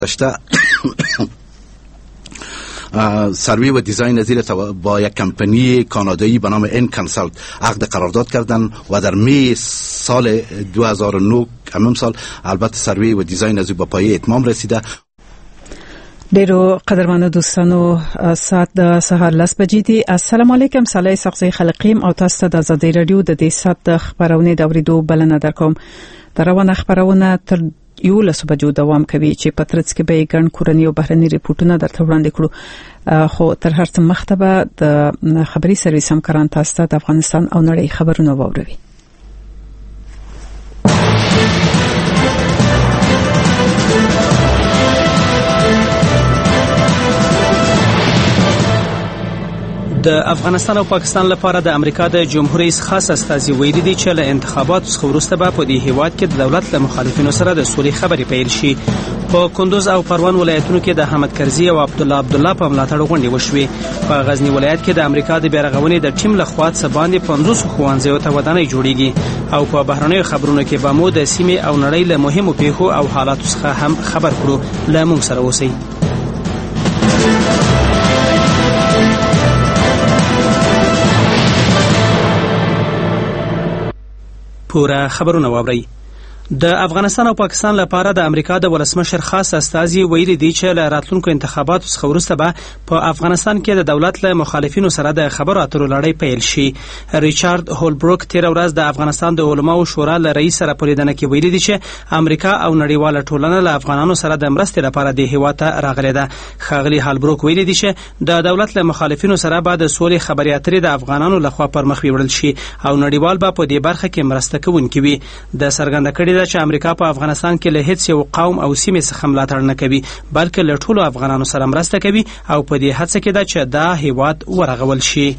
داشته سروی و دیزاین زیر با یک کمپانی کانادایی به نام ان کنسالت عقد قرارداد کردن و در می سال 2009 همین سال البته سروی و دیزاین از به پایه اتمام رسیده. ډیرو قدرمنو دوستانو، ساعت د سهار 10 بجې دي. السلام علیکم. صالح سقزی خلقیم او تاسو ته د آزادۍ رادیو د دې ساعت د خبرونه د اوریدو بلنه درکوم. روانه خبرونه تر 11 بجو دوام کوي چې په ترڅ کې به ګڼ کورنۍ او بهرني ریپورتونه درته وړاندې کړو. خو تر هر څه مخته به د خبري سرویس همکاران تاسو ته د افغانستان او نړۍ خبرونه واوروي. د افغانستان او پاکستان لپاره د امریکا د جمهور رئیس خاص استازي ویلي دي چې له انتخاباتو څخه وروسته به په دې هیواد کې د دولت له مخالفینو سره د سولې خبرې پیل شي. په کندوز او پروان ولایتونو کې د حمد کرزي او عبدالله په ملاتړ غونډې وشوې. په غزنی ولایت کې د امریکا د بیارغونې د ټیم له خوا څخه باندې 50 ښوونځیو ته ودانۍ جوړیږي او په بهرنیو خبرونو کې به مو د سیمې او نړۍ له مهمو پیښو او حالاتو څخه هم خبر کړو. له موږ سره اوسئ. پورا خبرونه واورئ. د افغانستان او پاکستان لپاره د امریکا د ولسمشر خاص استازي ویلي دي چې له راتلونکو انتخاباتو څخه وروسته به په افغانستان کې د دولت له مخالفینو سره د خبرو اترو لړۍ پیل شي. ریچارد هولبروک تیر ورځ د افغانستان د علماو شورا له رئیس سره په لیدنه کې ویلي دي چې امریکا او نړیواله ټولنه له افغانانو سره د مرستې لپاره د هیواد ته راغلې ده. ښاغلي هولبروک ویلي دي چې د دولت له مخالفینو سره به د سولې خبرې اترې د افغانانو لخوا پر مخ وړل شي او نړیوال به په دې برخه کې مرسته کوونکي وي. د څرګنده کړي چې امریکا په افغانستان کې له هیڅ یو قوم او سیمې څخه ملاتړ نه کوي بلکې له ټولو افغانانو سره مرسته کوي او په دې هڅه کې ده چې دا هیواد ورغول شي.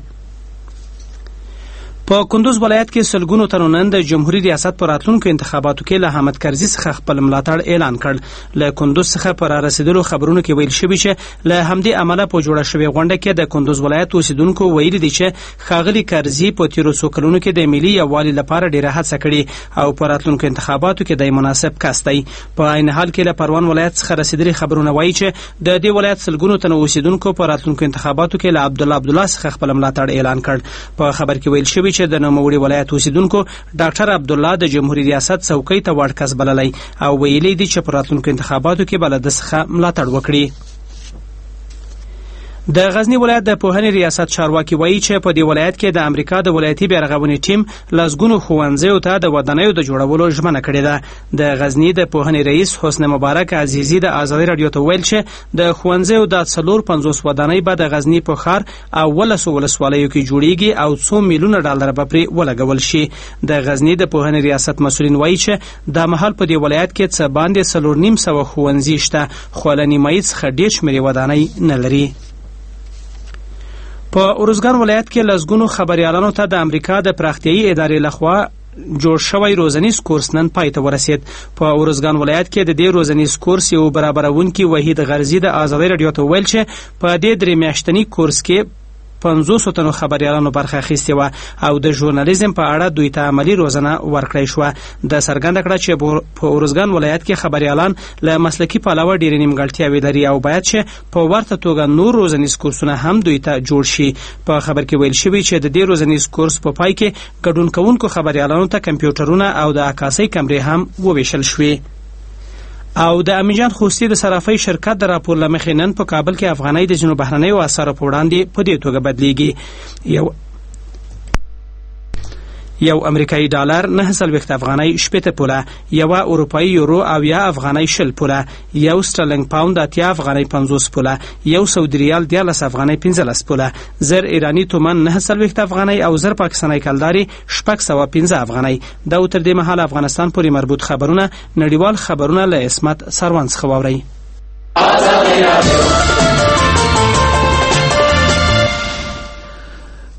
په کندوز ولایت کې سلګونو تنو نن د جمهوریت ریاست پر راتلونکو انتخاباتو کې له حمد کرزي څخه خپل ملاتړ اعلان کړ. له کندوز څخه پر رسیدلو خبرونو کې ویل شوی چې له همدې عمله په جوړه شوې غونډه کې د کندوز ولایت اوسیدونکو ویلي دي چې ښاغلي کرزي په تیرو څو کلونو کې د ملي یووالي لپاره ډیره هڅه کړې او په راتلونکو انتخاباتو کې د مناسب کس دی. په عین حال کې له پروان ولایت څخه رسیدلي خبرونه وایي چې د دې ولایت سلګونو تنو اوسیدونکو په راتلونکو انتخاباتو کې له عبدالله څخه خپل ملاتړ اعلان کړ. په خبر کې ویل شوی چې د نوموړي ولایت اوسیدونکو ډاکټر عبدالله د جمهوریت ریاست څوکۍ ته وړ کس بللی او ویلي دي چې په راتلونکو انتخاباتو کې به له ده څخه ملاتړ وکړي. د غزنی ولایت د پوهنې ریاست چارواکي وایي چې په دې ولایت کې د امریکا د ولایتي بیارغونې ټیم لسګونو ښوونځیو ته د ودانیو د جوړولو ژمنه کړې ده. د غزنی د پوهنې رئیس حسن مبارک عزیزي د آزادۍ رادیو ته ویل چې د ښوونځیو د 450 ودانۍ به د غزنی په ښار او ولسوالیو کې جوړیږي او 2 میلیونه ډالر به پرې ولګول شي. د غزنی د پوهنې ریاست مسؤلین وایي چې د مهال په دې ولایت کې څه باندې 4.5 ښوونځي شته خو له نیمایي څخه ډېر شمېر ودانۍ نه لري. په ارزګان ولایت کې لسګونو خبريالانو ته د امریکا د پراختیایي ادارې لخوا جوړ شوی روزنیز کورس نن پای ته ورسید. په ارزګان ولایت کې د دې روزنیز کورس یو برابرونکي وحید غرزي د آزادۍ رادیو ته ویل چې په دې 3 میاشتني کورس کې 500 تنو خبريالانو برخه اخیستې و او د ژورنالیزم په اړه دوی ته عملی روزنه ورکړی شو. د څرګنده کړه چې په ارزګان ولایت کې خبريالان له مسلکی پلوه ډېر نیمګړتیاوې لري او باید چې په ورته توګه نور روزنیز کورسونه هم دوی ته جوړ شي. په خبر کې ویل شوی چې د دې روزنیز کورس په پای کې ګډون کوونکو خبريالانو ته کمپیوټرونه او د عکاسۍ کمرې هم وویشل شوې. او د امیجان خوستی د صرافۍ شرکت د راپور لمخې نن په کابل کې افغانۍ د جنوب بهرنیو اسعارو په وړاندې په دې توګه بدلیږي. یو امریکایي ډالر 9 افغانۍ 80 پوله، یو اروپایي یورو او یا افغانۍ 20 پوله، یو سترلنګ پاوند 80 افغانۍ 50 پوله، یو سعودي ریال 13 افغانۍ 15 پوله، زر ایرانی تومان 9 افغانۍ او زر پاکستاني کلداري 615 افغانۍ. دا تر دې مهال افغانستان پورې مربوط خبرونه نړیوال خبرونه له اسمت سروان څخه واوري.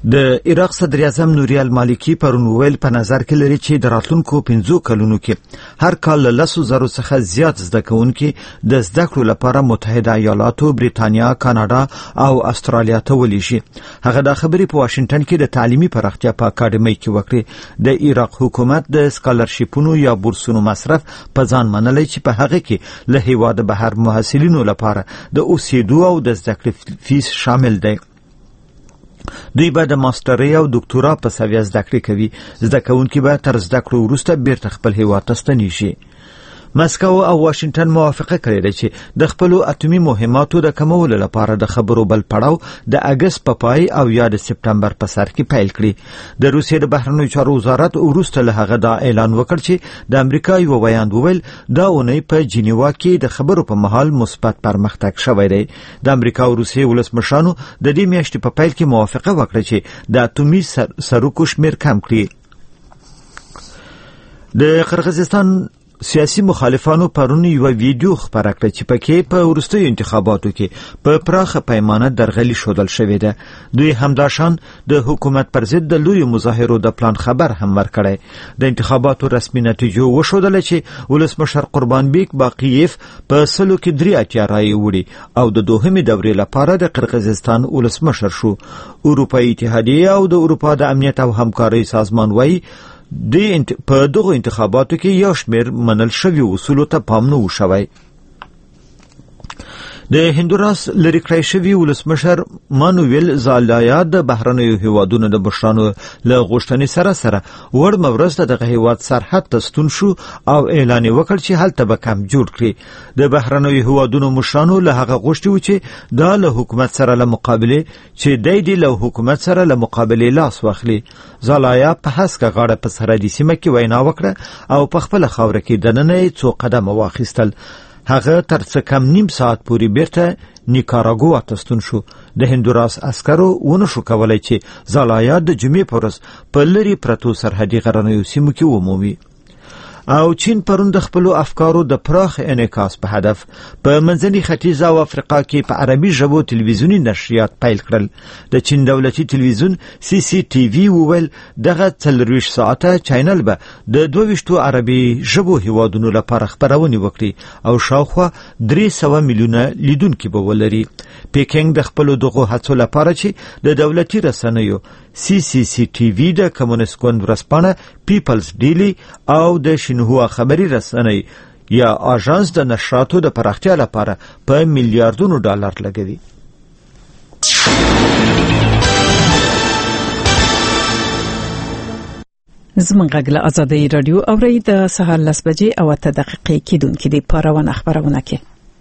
د عراق صدر اعظم نوری المالکی پرون ویل په نظر کې لري چې د راتلونکو 15 کلونو کې هر کال له 100,000 څخه زیات زده کوونکي د زده کړو لپاره متحده ایالاتو، بریتانیا، کاناډا او استرالیا ته ولیږي. هغه د خبرې په واشنگټن کې د تعلیمي پراختیا په اکاډمۍ کې وکړي. د عراق حکومت د سکالرشیپونو یا بورسونو مصرف په ځان منلای چې په هغه کې له هیواد بهر محصلینو لپاره د اوسېدو او د زده کړې فیس شامل دی. دوی به د ماسترۍ او دکتورا په سویه زده کړې کوي. زده کوونکي به تر زده کړو وروسته بیرته خپل هیواد ته ستنې شي. مسکو او واشنگټن موافقه کړې ده چې د خپل اټومي مهماتو د کمولو لپاره د خبرو بل پړاو د اگست په پای او یا د سپتمبر په سر کې پیل کړي. د روسیې د بهرنیو چارو وزارت وروسته له هغه دا اعلان وکړ چې د امریکا یو ویاند وویل دا اونۍ په جنیوا کې د خبرو په مهال مثبت پرمختګ شوی دی. د امریکا او روسیې ولسمشرانو د دې میاشتې په پیل کې موافقه وکړه چې د اټومي سروکو شمیر کم کړي. د قرغیزستان سیاسي مخالفانو پرون یو ویډیو خپره کړه چې پکې په وروستیو انتخاباتو کې په پراخه پیمانه درغلي شودل شوې ده. دوی همداشان د حکومت پر ضد د لوی مظاهرو د پلان خبر هم ورکړی. د انتخاباتو رسمي نتیجو وښودل چې ولسمشر قربانبیک باقییف په 183 رایې وړي او د دوهمې دورې لپاره د قرغیزستان ولسمشر شو. اروپایي اتحادیه او د اروپا د امنیت او همکارۍ سازمان وایي په دغه انتخاباتو کې یو شمېر منل شوي اصولو ته پام نه وشوی. د هندوراس لري کړی شوي ولسمشر مانویل زالایا د بهرنیو هیوادونو د مشرانو له غوښتنې سره وړ مورسته دغه هیواد سرحد ته ستون شو او اعلان وکړ چې هلته به کم جوړ کړي. د بهرنیو هیوادونو مشرانو له هغه غوښتي و چې دا له حکومت سره له مقابله له حکومت سره له مقابله لاس واخلي. زالایا په هسکه غاړه په سرحدي سیمه کې وینا وکړه او په خپل خاوره کې دننه څو قدم واخیستل. هغه تر څه کم نیم ساعت پورې بیرته نیکاراګوا ته ستون شو. د هندوراس عسکرو ونه شو کولای چې زالایا د جمعې په ورځ په لرې پرتو سرحدي غرنیو سیمو کې ومومي. او چین پرون د خپل افکارو د پراخ انعکاس په هدف په منځني ختیځ او افریقا کې په عربي ژبو تلویزیونی نشریات پیل کړل. د چین دولتي تلویزیون CCTV وویل دغه 40 ساعته چینل به د 22 عربي ژبو هیوادونو لپاره خبرونه وکړي او شاوخوا 300 میلیونه لیدونکي به ولري. پیکینګ د خپل دغه هڅو لپاره چې د دولتي رسنیو CCTV د کمونیست ګوند ورځپاڼه پیپلز ډیلی او د شینهوا خبري رسنۍ یا آژانس د نشراتو د پراختیا لپاره په میلیارډونو ډالر لګوي. زموږ غږ له آزادۍ رادیو اورئ د سهار 10 بجې او 8 دقیقې کېدونکې د پاروان خبرونه کې.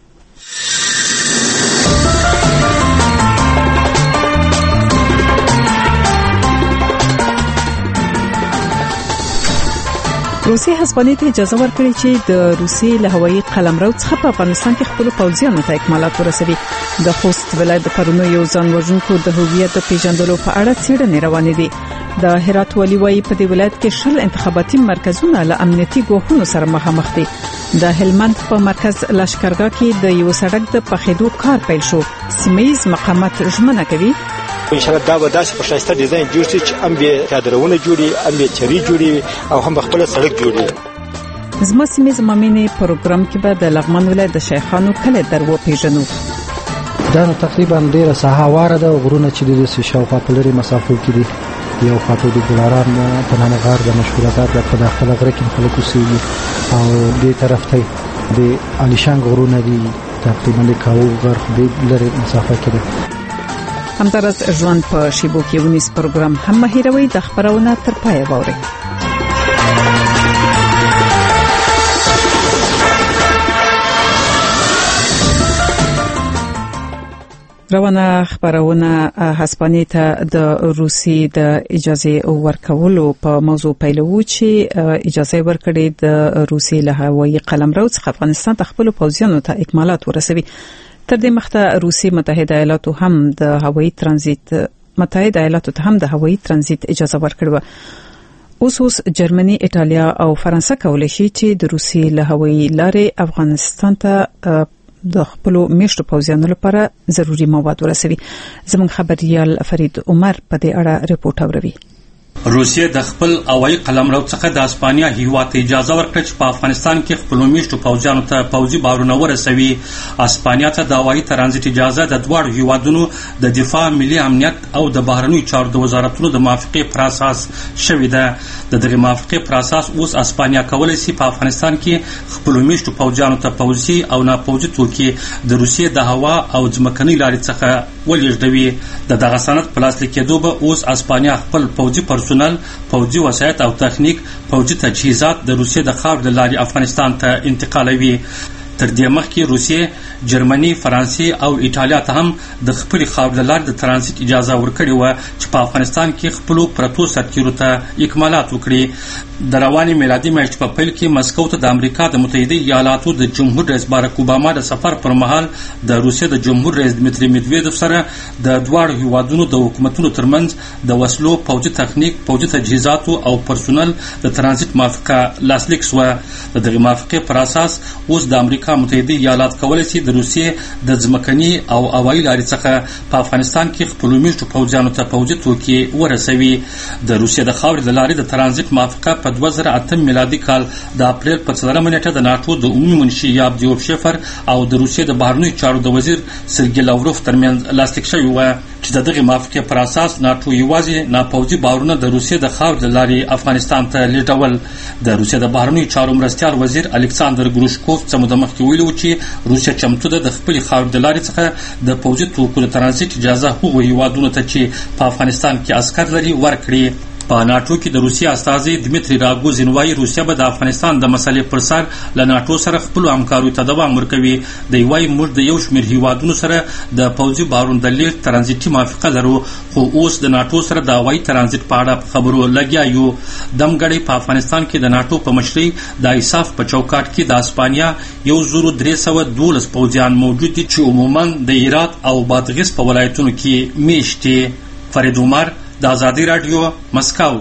روسي هسپانیې ته اجازه ورکړي چې د روسي له هوایي قلمرو څخه په افغانستان کې خپل پوځیانو ته اکمالات ورسوي. د خوست ولایت د پرونو یو ځان وژونکو د هویت پیژندلو په اړه څېړنې روانې دي. د هرات والي وايي په دې ولایت کې 10 انتخاباتي مرکزونه له امنیتي ګواښونو سره مخامخ دي. د هلمند په مرکز لشکرګاه کې د یو سړک د پخېدو کار پیل شو. سیمه‌یز مقامات ژمنه کوي ان شاء الله دا به داسې په شایسته ډیزاین جوړ شي چې هم به کادرونه جوړي، هم به چری جوړي او هم خپل سړک جوړي. زما سیمه زمامینه پروګرام کې به د لغمان ولایت د شیخانو کله درو پیژنو. دا تقریبا ډیره ساحواره ده غرونه چې د شاوخوا په لري مسافو کې دي. یو خاطر د ګلاران په نامه غار د مشهورات په داخله غره کې خلک اوسېږي او دې طرف ته د الیشان غرونه دي تقریبا د کاو غر د لري مسافه کې ده. همدارس ژوند په شیبو کې ونیس پروګرام هم مهیروي د خبرونه تر پای ووري. روانه خبرونه هسپانیې ته د روسي د اجازه ورکولو په موضوع پیلوي چې اجازه ورکړي د روسي له هوایي قلمرو څخه افغانستان ته خپل پوځیانو ته اکمالات ورسوي. تر دې مخته روسي متحده ایالاتو هم د هوایي ترانزیت اجازه ورکړه. اوس جرمني، ایتالیا او فرانسه کولای شي چې د روسي له هوایي لارې افغانستان ته د خپل میشتو پوځیانو لپاره ضروری مواد ورسوي. زموږ خبريال فرید عمر په دې اړه ریپورت اوروي. روسیه د خپل هوایي قلمرو څخه د اسپانیا هیواد ته اجازه ورکړه چې په افغانستان کې خپل میشتو پوځیانو ته پوځي بارونه ورسوي. اسپانیا ته د هوایي ترانزیت اجازه د دوه هیوادونو د دفاع، ملي امنیت او د بهرنیو چارو د وزارتونو د موافقې پر اساس شوې ده. د دغه موافقې پر اساس اوس اسپانیا کولی شي په افغانستان کې خپل میشتو پوځیانو ته پوځي او ناپوځي توکي د روسیې د هوا او ځمکنۍ لارې څخه ولېږدوي. د دغه سند په لاسلیک کېدو به اوس اسپانیا خپل پوځي پرسونل، پوځي وسایط او تخنیک، پوځي تجهیزات د روسیې د خاورې له لارې افغانستان ته انتقالوي. تر دې مخکې روسیې، جرمني، فرانسې او ایټالیا ته هم د خپل خاورې له لارې د ترانزیت اجازه ورکړې و چې په افغانستان کې خپل پرتو سرتیرو ته اکمالات وکړي. د روانې میلادي میاشتې په پیل کې مسکو ته د امریکا د متحده ایالاتو د جمهور رئیس باراک اوباما د سفر پر مهال د روسیې د جمهور رئیس دمیتری میدویدوف سره د دواړو هیوادونو د حکومتونو ترمنځ د وسلو، پوځي تخنیک، پوځي تجهیزاتو او پرسونل د ترانزیت موافقه لاسلیک شوه. د دغه موافقې پر اساس اوس د امریکا متحده ایالات کولی شي د روسیې د ځمکني او هوایي لارې څخه په افغانستان کې خپلو میشتو پوځیانو ته پوځي توکي ورسوي. د روسیې د خاورې له لارې د ترانزیت موافقه په 2008 میلادي کال د اپریل په 4 نیټه د ناټو د عمومي منشي یابدیوف شفر او د روسیې د بهرنیو چارو د وزیر سرګی لاوروف ترمنځ لاسلیک شوې وه چې د دغې موافقې پر اساس ناټو یوازې ناپوځي بارونه د روسیې د خاورې له لارې افغانستان ته لیږدول. د روسیې د بهرنیو چارو مرستیال وزیر الکساندر ګروشکوف څه موده مخکې ویلي و چې روسیه چمتو ده د خپلې خاورې د لارې څخه د پوځي توکو د ترانزیت اجازه هغو هیوادونو ته چې په افغانستان کې عسکر لري ورکړي. په ناټو کې د روسیې استازي دمیتری راګوزین وایي روسیه به د افغانستان د مسلې پر سر له ناټو سره خپلو همکاریو ته دوام ورکوي. دی وایي موږ د یو شمېر هیوادونو سره د پوځي بارونو د لیږد ترانزیتي موافقه لرو، خو اوس د ناټو سره د هوایي ترانزیت په اړه په خبرو لګیا یو. دمګړی په افغانستان کې د ناټو په مشرۍ د ایساف په چوکاټ کې د اسپانیا 1312 پوځیان موجود دي چې عموما د هرات او بادغیس په ولایتونو کې میشت دي. فرید عمر، د آزادی رادیو، مسکو.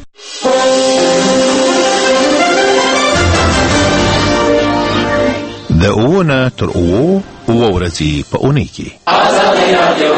د اوونه تر اوو ورځې په اونۍ کې آزادی رادیو.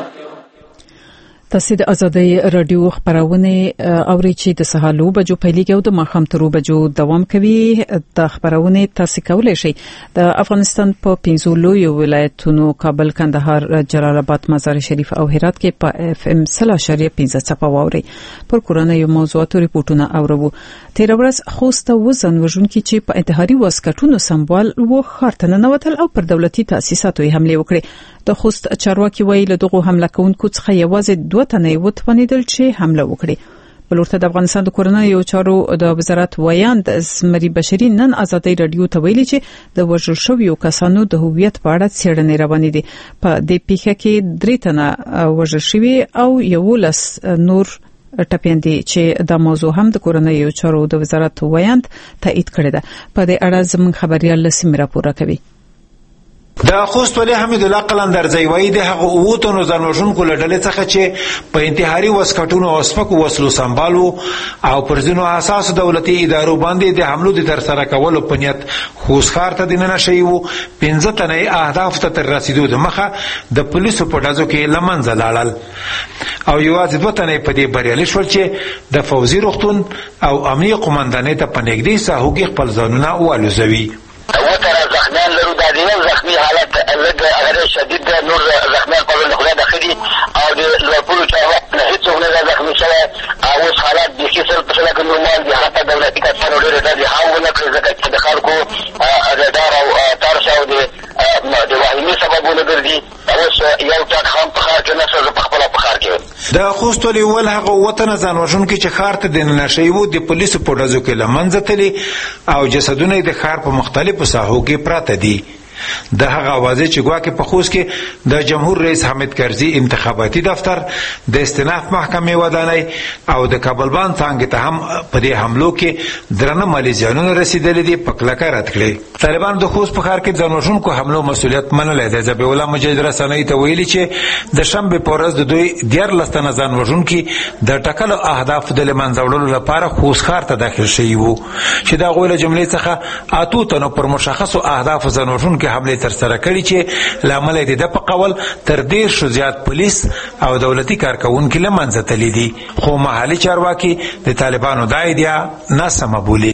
تاسو د آزادی رادیو خبرونه اوري چې د سهالو بجو پیلېږي او د ماښام تر بجو دوام کوي. د خبرونه تاسو کولای شئ د افغانستان په 15 لوی ولایتونو کابل، کندهار، جلال آباد، مزار شریف او هرات کې په FM 0.15 څپه واوري. پر کورونی موضوعاتو ریپورتونه اورو. تیر ورځ خوست وزن وژونکي چې په انتحاري واسکټونو سمبال و خارتنه نوتل او پر دولتي تاسیساتو حمله وکړي. د خوست چارواکي ویل دغه حمله کوونکو څخه یوازې 2 تنه وتوانیدل چې حمله وکړي. بلورته د افغانستان د کورنۍ چارو د وزارت ویاند زمري بشري نن آزادی رادیو ته ویلي چې د وژل شویو کسانو د هویت په اړه څېړنې روانې دي. په دې پیښه کې 3 تنه وژل شوي او 11 نور ټپياندي چې د موضوع هم د کورنۍ چارو د وزارت ویاند تایید کړی ده. په دې اړه زموږ خبريال لسیم راپور کوي. د خوست ولي حمید الله قلندرزی وایي د هغه اوتونو ځانوژونکو له ډلې څخه چې په انتحاري وسکټونو او سپکو وسلو سمبالو او پر ځینو اساسو دولتي ادارو باندې د حملو د ترسره کولو په نیت خوست ښار ته دننه شوي وو. 15 تنه اهداف ته تر رسیدو د مخه د پولیسو په ډزو کې له منځه لاړل او یوازې 2 تنه په دې بریالي شول چې د فوزي روغتون او امنیه قومندانۍ ته په نږدې ساحو کې خپل ځانونه والوزوي. زخمیان لرو د یو زخمی حالت لږ غیر شدید ده، نور زخمیان په ول خدای داخلي او د لوړپوړو چارواکو نه هیڅ نه زخمی شوی او اوس حالات د کیسل په شکل کې نورمال دي. حتی دولتي کسانو ډېر د هاو نه کړی ځکه چې د خلکو رادار او تارش او د واهمي سببونه ګرځي. اوس یو ټاک هم په ښار کې نه څه په خپل په ښار کې د خوست ولي ول هغه وطن ځانوژونکي چې ښار ته دننه شوي وو د پولیسو په ډزو کې له منځه تللي او جسدونه د ښار په مختلفو ساحو کې پراته دي. د هغه اوازې چې ګواکې په خوست کې د جمهور رئیس حامد کرزي انتخاباتي دفتر، د استئناف محکمې ودانۍ او د کابل بانک څنګه ته هم په دې حملو کې درنه مالي زیانونه رسیدلې دي په کلکه رد کړي. طالبان د خوست په ښار کې ځانوژونکو حملو مسؤلیت منلی دی. ذبیح الله مجاهد رسنۍ ته ویلي چې د شنبې په ورځ د دوی 14 تنه ځانوژونکي د ټاکلو اهدافو د له منځه وړلو لپاره خوست ښار ته داخل شوي وو چې د هغوی له جملې څخه 8 تنو پر مشخصو اهدافو ځانوژونکي حمله تر سره کړې چې لامل یې د په قول تر 10 زیات پولیس او دولتي کارکونکو لمنځه تللي دي، خو محلي چارواکي د طالبانو دا ایډیا ناسمه بولي.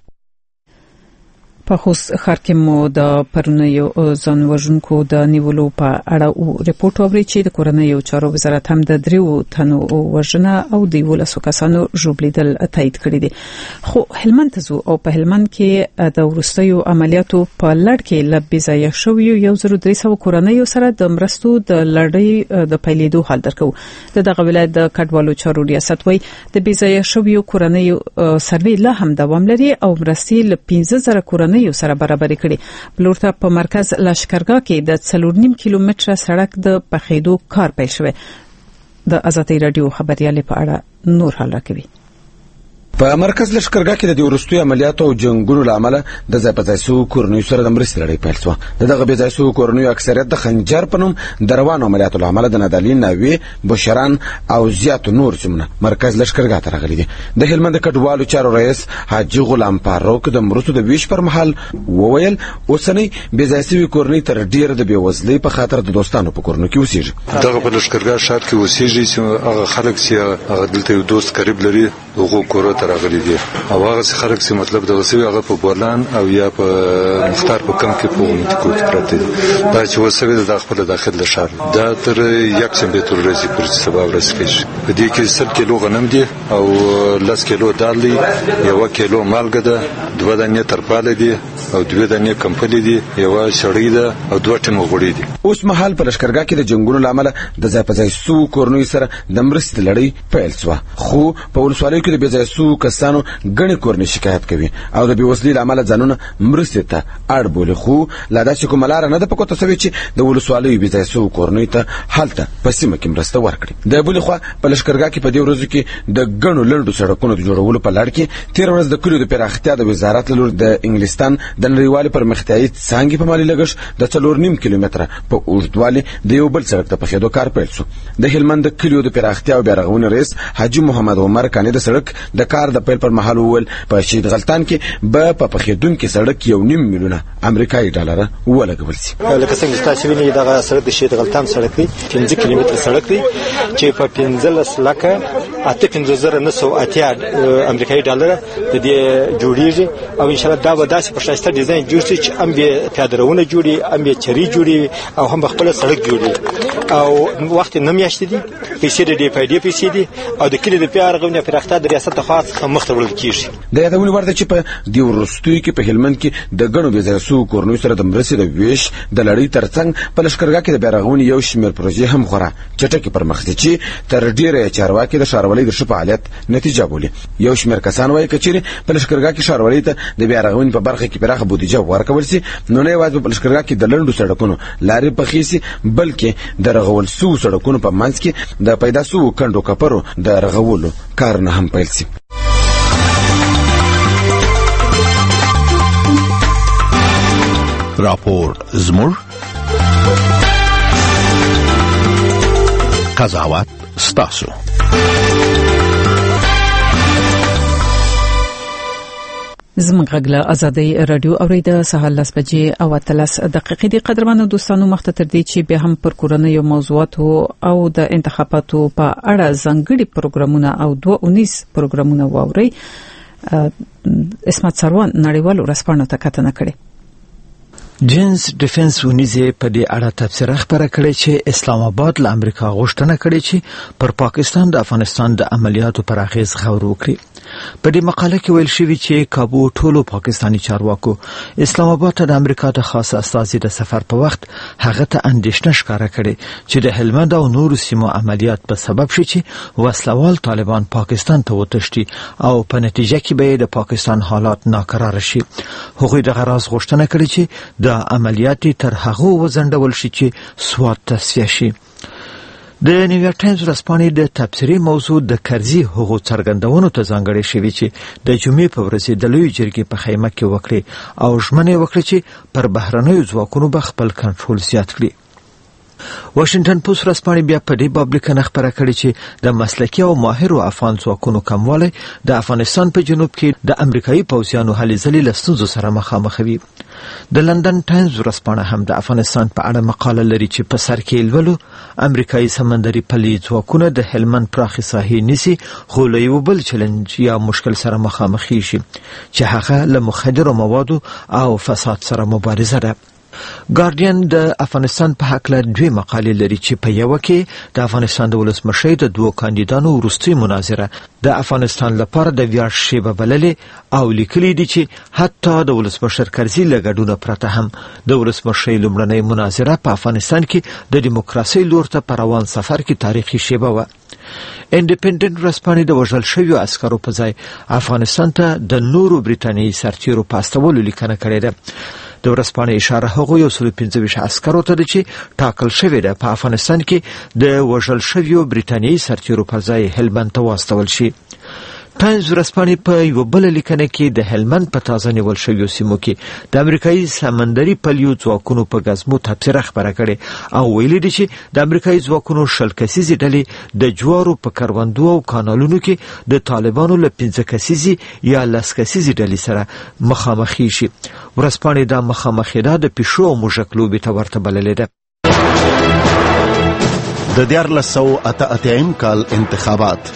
په خوست ښار کې مو د پرونیو ځان وژونکو د نیولو په اړه ریپورت اوري چې د کورنیو چارو وزارت هم د 3 تنو وژنه او د 11 کسانو ژوبلیدل تایید کړی دي. خو هلمند ته زو او په هلمند کې د ورستیو عملیاتو په لړ کې لبې ځای شوی 1300 کورنیو سره د مرستو د لړۍ د پیلېدو حال درکو. دغه ولایت د کډوالو چارو ریاست وای د بېځای شوی کورنیو سروي لا هم دوام لري او مرستي ل 15000 کورنیو یو سره برابر کړي. بلورته په مرکز لشکرګاه کې د 4.5 کیلومتره سړک د پخېدو کار پیل شوی. د ازادي رادیو خبريالي په اړه نور حال راکوي. په مرکز لشکرګاه کې د ورستیو عملیاتو او جنگونو لامل د ځپځایسو کورنیو سره د مرستې لړۍ پیل شوه. دغه بېځایسو کورنیو اکثریت د خنجر په نوم د روانو عملیاتو لامل د نادالین ناوی بشران او زیات نور سیمونه مرکز لشکرګاه ته راغلي دي. د هلمند کډوالو چارو رئیس حاجی غلام فاروق د مرستو د ویش پر مهال وویل اوسنی بېځایسو کورنۍ تر ډیر د بیوزلۍ په خاطر د دوستانو په کورنو کې اوسېږي. دغه په لشکرګاه ښار کې اوسېږي چې هغه خلک چې هغه دلته یو دوست قریب لري هغه کور ته راغلي دي او هغه خلک چې مطلب د وسوي هغه په بولان او یا په مختار په کم کې په منطقو کې پراته دي. دا چې وسوي د خپل داخل لشار دا تر یک شنبه تر ورځې پورې سبب رسېږي. په دې کې 100 کیلو غنم دي او 10 کیلو دال دي، 1 کیلو مالګه ده، 2 دانې ترپاله دي او 2 دانې کمپلي دي، 1 شړۍ ده او 2 ټن غوړي دي. اوس مهال په لشکرګاه کې د جنگونو لامل د ځپځایسو کورنیو سره د مرستې لړۍ پیل شوه. خو په ولسوالیو کې د بېځایسو کسانو غني کورنۍ شکایت کوي او د بیوزلۍ لامل ځانونه مرستې ته اړ بولي. خو لا داسې کومه لاره نه ده په کوته سوي چې د ولسوالیو بېځایسو کورنیو ته هلته په سیمه کې مرسته ورکړي. د بلې خوا په لشکرګاه کې په دې ورځو کې د ګڼو لنډو سړکونو د جوړولو په لړ کې تېره ورځ د کلیو د پراختیا د وزارت له لوري د انګلستان د نړیوالې پرمختیایي څانګې په مالي لګښت د 4.5 کیلومتره په اوږدوالي د یو بل سړک د پخېدو کار پیل شو. د هلمند د کلیو د پراختیا او بیارغونې رئیس حاجي محمد عمر کاني د سړک د کار د پیل پر مهال وویل په شهید غلطان کې به په پخېدونکي سړک 1.5 میلیونه امریکایي ډالر ولګول شي. لکه څنګه تاسو وینئ دغه سړک د شهید غلطان سړک دی، 15 کیلومتره سړک دی چې په 15 لکه 85,980 امریکایي ډالر د دې جوړیږي او ان شاء الله دا به داسې په شایسته ډیزاین جوړ شي چې هم به پیاده‌روونه جوړي، هم به چري جوړي او هم به خپل سړک جوړي او وخت نه میاشتې دي. پیسې د دې پیډې پیسې دي او د کلی د پیارغونې پراختیا د ریاست د خاص مخ ته وړل کیږي. د یادونې وړ ده چې په دې ورستیو کې په هلمند کې د ګڼو بېځایسو کورنیو سره د مرستې د ویش د لړۍ ترڅنګ په لشکرګاه کې د بیارغونې یو شمېر پروژې هم خورا چټکې پرمخ دي چې تر ډیره چارواکي د ښاروالۍ د ښه فعالیت نتیجه بولي. یو شمېر کسان وایي که چیرې په لشکرګاه کې ښاروالۍ ته د بیارغونې په برخه کې پراخه بودیجه ورکول شي نو نه یوازې په لشکرګاه کې د لنډو سړکونو لارې پخې شي بلکې د رغول سوو سړکونو په منځ کې د پیدا سوو کنډو کپرو د رغولو کارونه هم پیل شي. راپور زموږ قضاوت ستاسو. زموږ غږ ازادي رادیو اوریده سهار 10 بجې او 13 دقیقې د قدرمنو دوستانو مخته تر دې چې به هم پر کورنیو موضوعاتو او د انتخاباتو په اړه ځانګړي پروګرامونه او 219 پروګرامونه واوري. اسمت سروان نړیوالو رسپانو ته کتنه کړې. جنس ډیفنس ونیزه په دې اړه تفسیر خبره کړې چې اسلام آباد له امریکا غوښتنه کړې چې پر پاکستان د افغانستان د عملیاتو پر اغیز غور وکړي. په دې مقاله کې ویل شوی چې کابو ټولو پاکستانی چارواکو اسلام آباد ته د امریکا د خاص استازي د سفر په وخت هغه ته اندېښنه ښکاره کړې چې د هلمند او نورو سیمو عملیات په سبب شي چې وسلوال طالبان پاکستان ته وتښتي او په نتیجه کې به د پاکستان حالات ناکراره شي. هغوی د غراض غوښتنه کړې چې د عملیات تر هغه وزندول شي چې سواد تصفیه شي. د نیویارک ټایمز ورځپاڼې د تبصرې موضوع د کرزي حقوق څرګندونو ته ځانګړې شوې چې د جمعې په ورځ د لوی جرګې په خیمه کې وکړي او ژمنه وکړه چې پر بهرنیو ځواکونو به خپل کنټرول زیات کړي. واشنگټن پوسټ ورځپاڼې بیا په دې باب لیکنه خپره کړې چې د مسلکي او ماهرو افغان ځواکونو کموالی د افغانستان په جنوب کې د امریکایي پوځیانو هلې ځلې له ستونزو سره مخامخ وي. د لندن ټایمز ورځپاڼه هم د افغانستان په اړه مقاله لري چې په سر کې لولو امریکایي سمندري پلي ځواکونه د هلمند پراخې ساحې نیسي، خو له یو بل چلنج یا مشکل سره مخامخ شي چې هغه له مخدرو موادو او فساد سره مبارزه ده. ګارډین د افغانستان په حق له دوه مقالې لري چې په یو کې د افغانستان د ولسمشر د دوه کاندیدانو وروستي مناظره د افغانستان لپاره د ویاړ شیبه بللې او لیکلي دي چې حتی د ولسمشر کرزي له ګډون پرته هم د ولسمشر لومړنۍ مناظره په افغانستان کې د دیموکراسي لور ته په روان سفر کې تاریخي شیبه و. انډیپندنت ورځپاڼې د وژل شویو عسکرو په ځای افغانستان ته د نورو بریټانیایي سرتیرو په استولو لیکنه کړې ده. د ورځپاڼې اشاره هغو 125 عسکرو ته ده چې ټاکل شوې ده په افغانستان کې د وژل شویو بریټانیایي سرتیرو پر ځای هلمند ته واستول شي. ټایمز ورځپاڼې په یو بل لیکنه کې د هلمند په تازه نیول شویو سیمو کې د امریکایي سمندري پلیو ځواکونو په ګزمو تبصره خپره کړې او ویلي دي چې د امریکایي ځواکونو 10 کسیزې ډلې د جوارو په کروندو او کانالونو کې د طالبانو له 15 کسیزې یا 10 کسیزې ډلې سره مخامخ شي. ورځپاڼې دا مخامخېدا د پیشو او موږک لوبې ته ورته بللې ده. د 1988 کال انتخابات.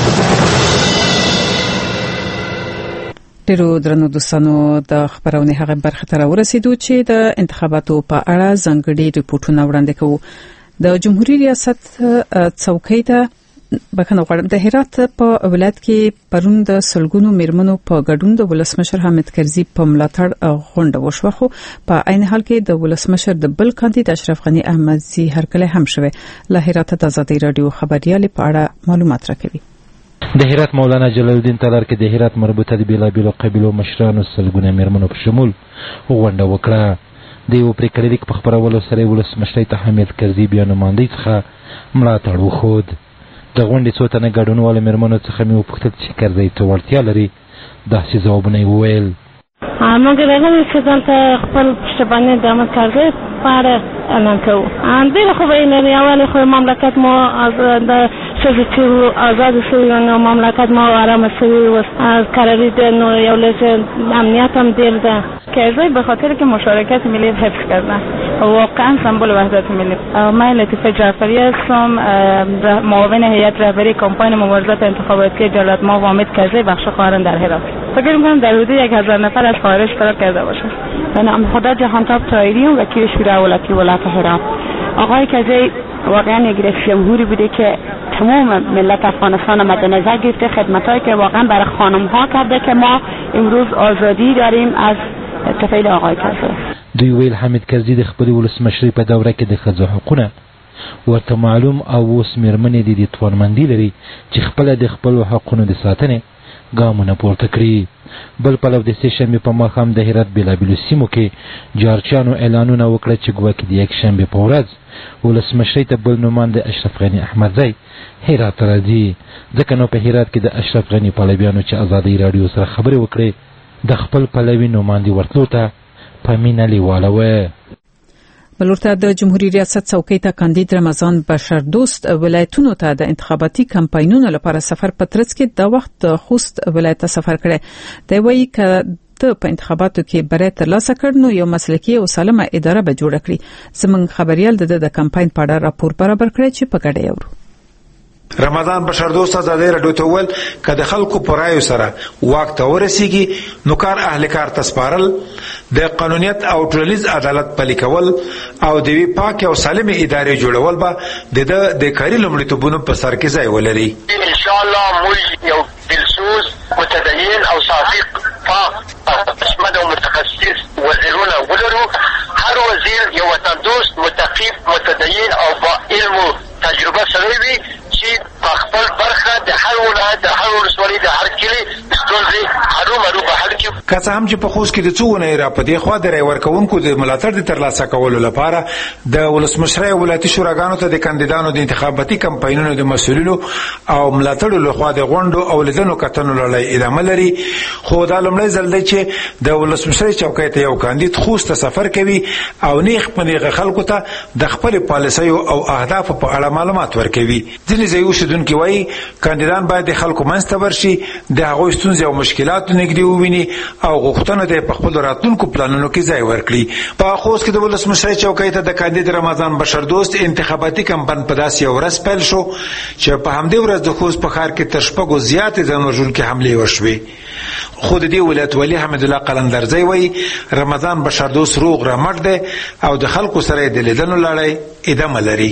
ډیرو درنو دوستانو د خبرونې هغه برخه ته ورسېدو چې د انتخاباتو په اړه ځانګړي ریپورتونه وړاندې کوو. د جمهوریت ریاست څوکۍ ته بخښنه غواړم د هرات په ولایت کې پرون د سلګونو میرمنو په ګډون د ولسمشر حامد کرزي په ملاتړ غونډه وشوه، خو په عین حال کې د ولسمشر د بل کاندید اشرف غنی احمدزي هرکلی هم شوه. له هرات د آزادۍ رادیو خبريال په اړه معلومات راکوي. د هرات مولانا جلال الدین تالار کې د هرات مربوطه د بیلابیلو قبیلو مشرانو سلګونه میرمنو په شمول غونډه وکړه. د یو پریکړه لیک په خبرولو سره ولسمشر ته حامد کرزي بیا نمایندګۍ څخه ملاتړ وښود. د غونډې څو تنه ګډونوالو میرمنو څخه مې وپوښتل چې کرزي ته وړتیا لري. داسې ځوابونه یې وویل. موږ دغه چې ځان خپل پشتباني د حامد کرزي په اړه اعلان کوو. ډېره خوبه یې لري. اول خو مملکت مو د ښځو چې آزاد شوي نو مملکت ما آرام شوي و، قراری ده نو یو لحظه امنیت هم دیر ده. کرزی به خاطر که مشارکت ملی حفظ کردن واقعا سمبل وحدت ملی. من لطیفه جعفری هستم، معاون هیئت رهبری کمپاین مبارزات انتخاباتی دولت ما و حامد کرزی بخش خواهران در هرات. فکر می‌کنم در حدود 1000 نفر از خارج اشتراک کرده باشند. من خدا جهانتاب طاهری و وکیل شورای ولایتی ولایت هرات. آقای کرزی واقعا یک رئیس جمهوری بوده که تمام ملت افغانستان مد نظر گرفته، خدمتایی که واقعا برای خانم ها کرده که ما امروز آزادی داریم از طفیل آقای کرزی. دوی ویل حامد کرزي د خپل ولسمشرۍ په دوره کې د ښځو حقونه ورته معلوم او اوس میرمنې د توانمندي لري چې خپل د خپل حقونو د ساتنې ګامونه پورته کړي. بل پلو د سې شنبې په ماښام د هرات بیلابیلو سیمو کې جارچیانو اعلانونه وکړه چې ګواکې د یکشنبې په ورځ ولسمشرۍ ته بل نوماند اشرف غني احمدزی هرات راځي. ځکه نو په هرات کې د اشرف غني پلویانو چې آزادۍ رادیو سره خبرې وکړې د خپل پلوي نوماندي ورتلو ته په مینه لیواله وه. بلورته د جمهوریت ریاست څوکۍ ته کاندید رمضان بشر دوست ولایتونو ته د انتخاباتي کمپاینونو لپاره سفر پترڅ کې د وخت خوست ولایت ته سفر کړي. دی وایي ک ته په انتخاباتو کې بریا ترلاسه کړ نو یو مسلکي او سالمه اداره به جوړ کړي. زموږ خبريال د کمپاین په اړه راپور برابر کړی چې په ګډه یورو. رمضان بشر دوست آزادۍ رادیو ته ول کله خلکو پرایو سره واک ته ورسیږي نو کار اهل کار تسپارل د قانونیت او ټولنیز عدالت پلي کول او د وی پاک او سالمه ادارې جوړول به د کاري لومړیتوبونو په سر کې ځای ولري. ان شاء الله موږ یو دلسوز متدین او صادق پاک اسمد او متخصص وزیرونه ولرو. هر وزیر یو وطن دوست متقی متدین او با علم و تجربه سره وي چې په خپل برخه د هر ولایت د هر ولسوالۍ د هر کلي ستونزې هرومرو به حل کړي. که څه هم چې په خوست کې د څونه را په دې خوا د رای ورکوونکو د ملاتړ د ترلاسه کولو لپاره د ولسمشرۍ او ولایتي شوراګانو ته د کاندیدانو د انتخاباتي کمپاینونو د مسؤلینو او ملاتړو لخوا د غونډو او لیدنو کتنو لړۍ ادامه لري. خو دا لومړی ځل دی چې د ولسمشرۍ چوکۍ ته یو کاندید خوست ته سفر کوي او نیغ په نیغه خلکو ته د خپل پالیسیو او اهدافو په اړه معلومات ورکوي. ځینې ځایي اوسېدونکي وایي کاندیدان باید د خلکو منځ ته ورشي، د هغوی ستونزې او مشکلات نږدې وویني او غوښتنه ده په خپل راتلونکو پلانونو کې ځای ورکړي. په خوست کې د ولسمشرۍ چوکۍ ته د کاندید رمضان بشردوست انتخاباتي کمپاین په داسې یو ورځ پیل شو چې په همدې ورځ د خوست په ښار کې تر شپږو زیاتې ځانوژونکې حملې وشوې. خو د دې ولایت والي حمدالله قلندرزی وایي رمضان بشردوست روغ رمټ دی او د خلکو سره د لیدنو لړۍ ادامه لري.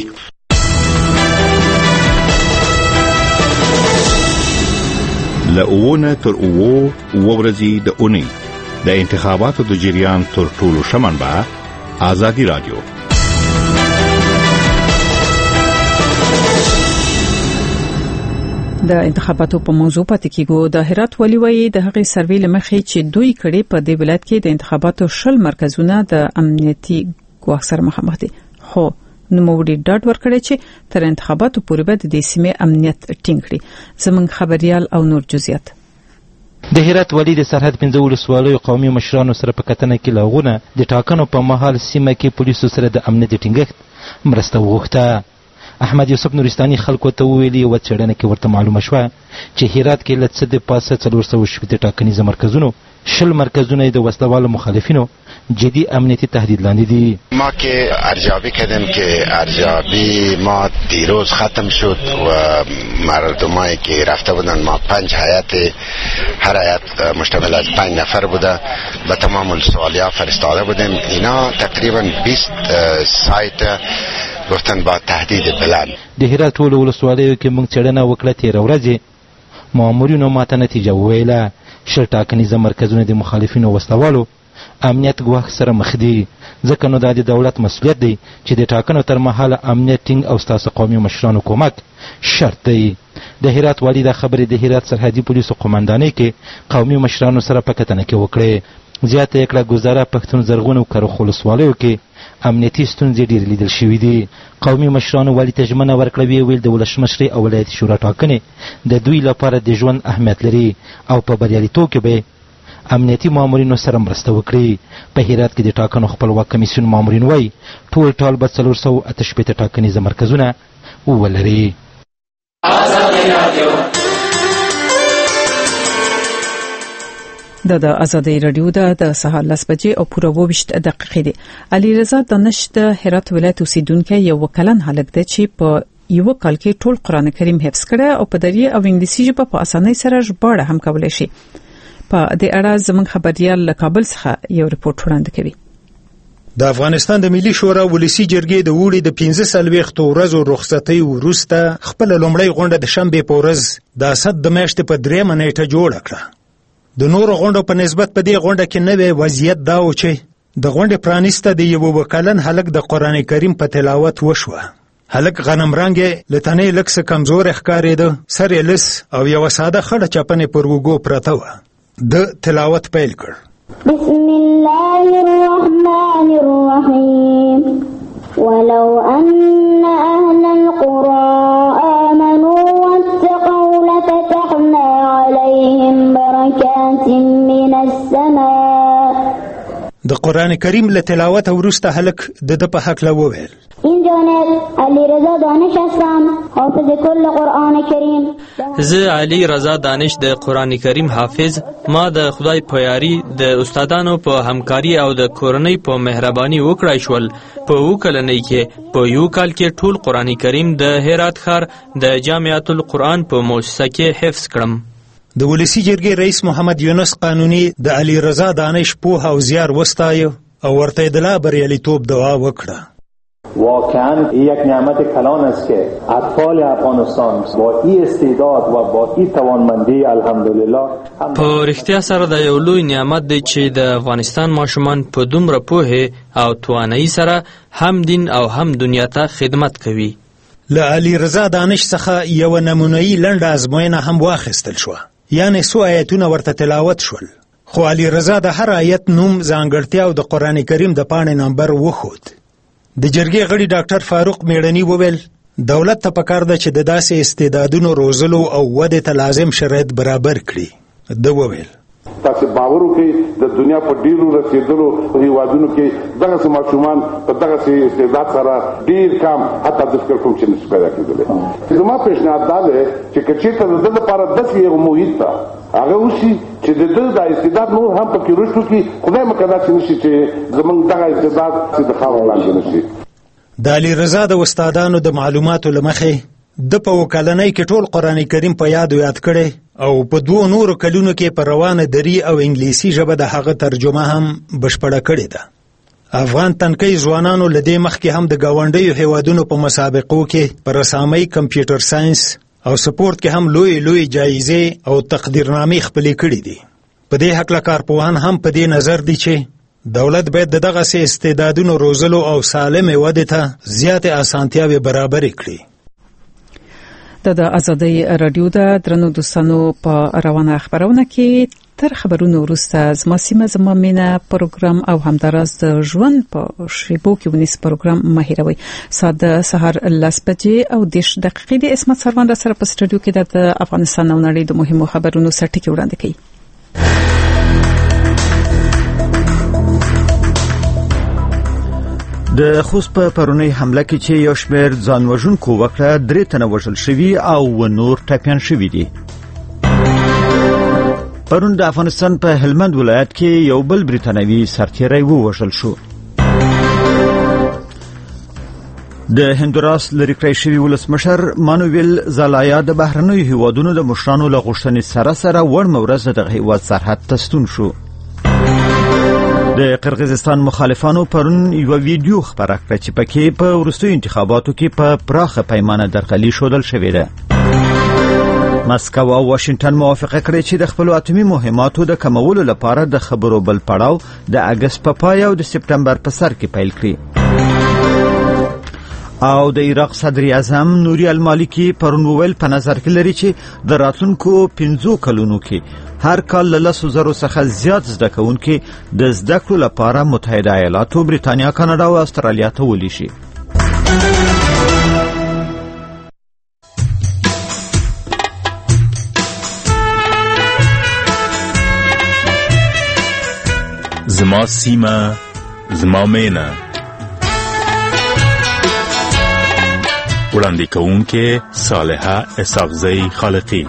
لأوونه تر اوو ورځې د اونۍ د انتخاباتو د جریان تر ټولو ښه منبع آزادي رادیو. د انتخاباتو په موضوع پاتې کېږو. د هرات والي وایي د هغې سروې له مخې چې دوی کړي په دې ولایت کې د انتخاباتو 60 مرکزونه د امنیتي ګواښ سره مخامخ دي. خو نوموړي ډاډ ورکړی چې تر انتخاباتو پورې به د دې سیمې امنیت ټینګ کړي. زموږ خبريال او نور جزئیات. د هرات والي د سرحد 15 ولسوالیو قومي مشرانو سره په کتنه کې لاغونه د ټاکنو په مهال سیمه کې پولیسو سره د امنیت ټینګښت مرسته وغوښته. احمد یوسف نورستاني خلکو ته ویلي و څېړنه کې ورته معلومه شوه چې هرات کې له څه د پاسه 470 ټاکنیز مرکزونو 60 مرکزونه د وسلوالو مخالفینو جدی امنیتی تهدید لاندې دي. ما که ارزیابی کردیم که ارزیابی ما دیروز ختم شد و مردمایی که رفته بودن ما 5 هیئت، هر هیئت مشتمل از 5 نفر بوده، به تمام ولسوالیا فرستاده بودیم. اینا تقریبا 20 سایت گفتن با تهدید بلند. د هرات ټول ولسوالیو کې موږ څېړنه وکړه. تېره ورځ مامورینو ماته نتیجه وویله 60 ټاکنیز مرکزونه د مخالفینو وسلوالو امنیت ګواښ سره مخ دي. ځکه نو دا د دولت مسؤلیت دی چې د ټاکنو تر مهاله امنیت ټینګ او ستاسو قومي مشرانو کومک شرط دی. د هرات والي د خبرې د هرات سرحدي پولیسو قومندانۍ کې قومي مشرانو سره په کتنه کې وکړې. زیاته یې کړه ګزاره پښتون زرغونو کرخ ولسوالیو کې امنیتي ستونزې ډېرې لیدل شوي دي. قومي مشرانو والي ته ژمنه ورکړه ویل د ولسمشرۍ او ولایتي شورا ټاکنې د دوی لپاره د ژوند اهمیت لري او په بریالیتوب کې به امنیتي مامورینو سره مرسته وکړي. په هرات کې د ټاکنو خپلواک کمیسیون مامورین وایي ټول ټال به 468 ټاکنیز مرکزونه ولري. د ازادي رادیو د سهار 10 بجې او پوره 22 دقیقې دي. علي رضا دانش د هرات ولایت اوسیدونکو یو کلن هلک دی چې په یو کال کې ټول قران کریم حفظ کړی او په دری او انګلیسي ژبه په اسانۍ سره ژباړه هم کولای شي. په دې اړه زموږ خبريال له کابل څخه یو رپورټ وړاندې کوي. د افغانستان د ملي شورا ولسی جرګې د وړي د 15 ورځو رخصتۍ وروسته خپل لومړی غونډه د شنبه په ورځ د اسد د میاشتې په 3 نیټه جوړه کړه. د نور غونډو په نسبت په دې غونډه کې نوې وضعیت دا و چې د غونډې پرانیسته د یو وکلن هلک د قران کریم په تلاوت وشوه. هلک غنم رنگ لتنې لکس کمزور ښکارېده، سر یې لس او یو ساده خړه چپنې پر وګو پرته و. د تلاوت پیل کړ. بسم الله الرحمن الرحیم ولو ان اهل القرى آمنوا واتقوا لفتحنا عليهم بركات من السماء. د قران کریم له تلاوت وروسته هلک د په حق لوویل. این جانب علی رضا دانش هستم، حافظ کل قرآن کریم. زه علی رضا دانش د قرآن کریم حافظ. ما د خدای په یاري د استادانو په همکاري او د کورنۍ په مهرباني وکړای شول. په وکلنۍ کې په یو کال کې ټول قرآن کریم د هرات ښار د جامعۃ القرآن په مؤسسه کې حفظ کړم. د ولسی جرګې رئیس محمد یونس قانونی د علی رضا دانش په او زیار وستایو او ورته د لا بریالیتوب دعا وکړه. واقعا یک نعمت کلان است که اطفال افغانستان با این استعداد و با این توانمندی الحمدلله په رښتیا سره د یو لوی نعمت دی چې د افغانستان ماشومان په دومره پوهه او توانایي سره هم دین او هم دنیا ته خدمت کوي. له علی رضا دانش څخه یو نمونه‌ای لنډه ازموینه هم واخیستل شو. یعنی څو آیتونه ورته تلاوت شول. خو علي رضا د هر آیت نوم ځانګړتیا او د قرآن کریم د پاڼې نمبر وښود. د جرګې غړي ډاکټر فاروق میړني وویل دولت ته پکار ده چې د داسې استعدادونو روزلو او ودې ته لازم شرایط برابر کړي. ده وویل تاسو باور وکړئ د دنیا په ډیرو رسیدلو هیوادونو کې دغه ماشومان په دغه استعداد سره ډیر کم حتی د فکر کوم چې نشي پیدا کېدلی. زما پیشنهاد دا دی چې کچېرته د دې لپاره داسې یو محیط ته هغه وشي چې د دې د استعداد نور هم پکې رشد وکړي. خدای مکړه چې نشي چې زمونږ دغه استعداد چې د خاورې لاندې نشي. د علي رضا د استادانو د معلوماتو له مخې د په وکالنۍ کې ټول قرآن کریم په یاد کړي او په 2 نورو کلونو کې په روانه دری او انګلیسي ژبه د هغه ترجمه هم بشپړه کړې ده. افغان تنکۍ ځوانانو له دې مخکې هم د ګاونډیو هیوادونو په مسابقو کې په رسامۍ، کمپیوټر ساينس او سپورت کې هم لوی جایزې او تقدیرنامې خپلې کړې دي. په دې هکله کارپوهان هم په دې نظر دي چې دولت باید دغه استعدادونو روزلو او سالمې ودې ته زیاتې اسانتیاوې برابرې کړي. د ازادۍ رادیو د درنو دوستانو په روانه خبرونه کې تر خبرونو وروسته زما سیمه زما مینه پروګرام او همداراز د ژوند په شیبو کې ونیس پروګرام مهیروي ساده سهار 10 بجې او 10 دقیقې د اسمت سروان را سره په سټوډیو کې د افغانستان او نړۍ د مهمو خبرونو سرټکی وړاندې کوي. د خوست په پرونی حمله کې چې یو شمېر ځانوژونکو وکړه 3 تنه وژل شوي او نور ټپیان شوي دي. پرون د افغانستان په هلمند ولایت کې یو بل بریتانوي سرتیری ووژل شو. د هندوراس لری کړی شوی ولسمشر مانویل زالایا د بهرنیو هیوادونو د مشرانو له غوښتنې سره وړ مورز د هیواد سرحد ته ستون شو. د قرغیزستان مخالفانو پرون یو ویډیو خبره کړه چې پکې په وروستیو انتخاباتو کې په پراخه پیمانه درغلي شودل شوې ده. مسکو او واشنگټن موافقه کړې چې د خپل اټومي مهماتو د کمولو لپاره د خبرو بل پړاو د اگست په پای او د سپټمبر په سر کې پیل کړي. او د عراق صدر اعظم نوری المالکی پرون وویل په نظر کې لري چې د راتلونکو 15 کلونو کې هر کال له 100,000 څخه زیات زده کوونکي د زده کړو لپاره متحده ایالاتو، بریتانیا، کاناډا او استرالیا ته ولیږي شي. زما سیمه زما مینه وړاندې کوونکې صالحه اسحاقزی خالقی.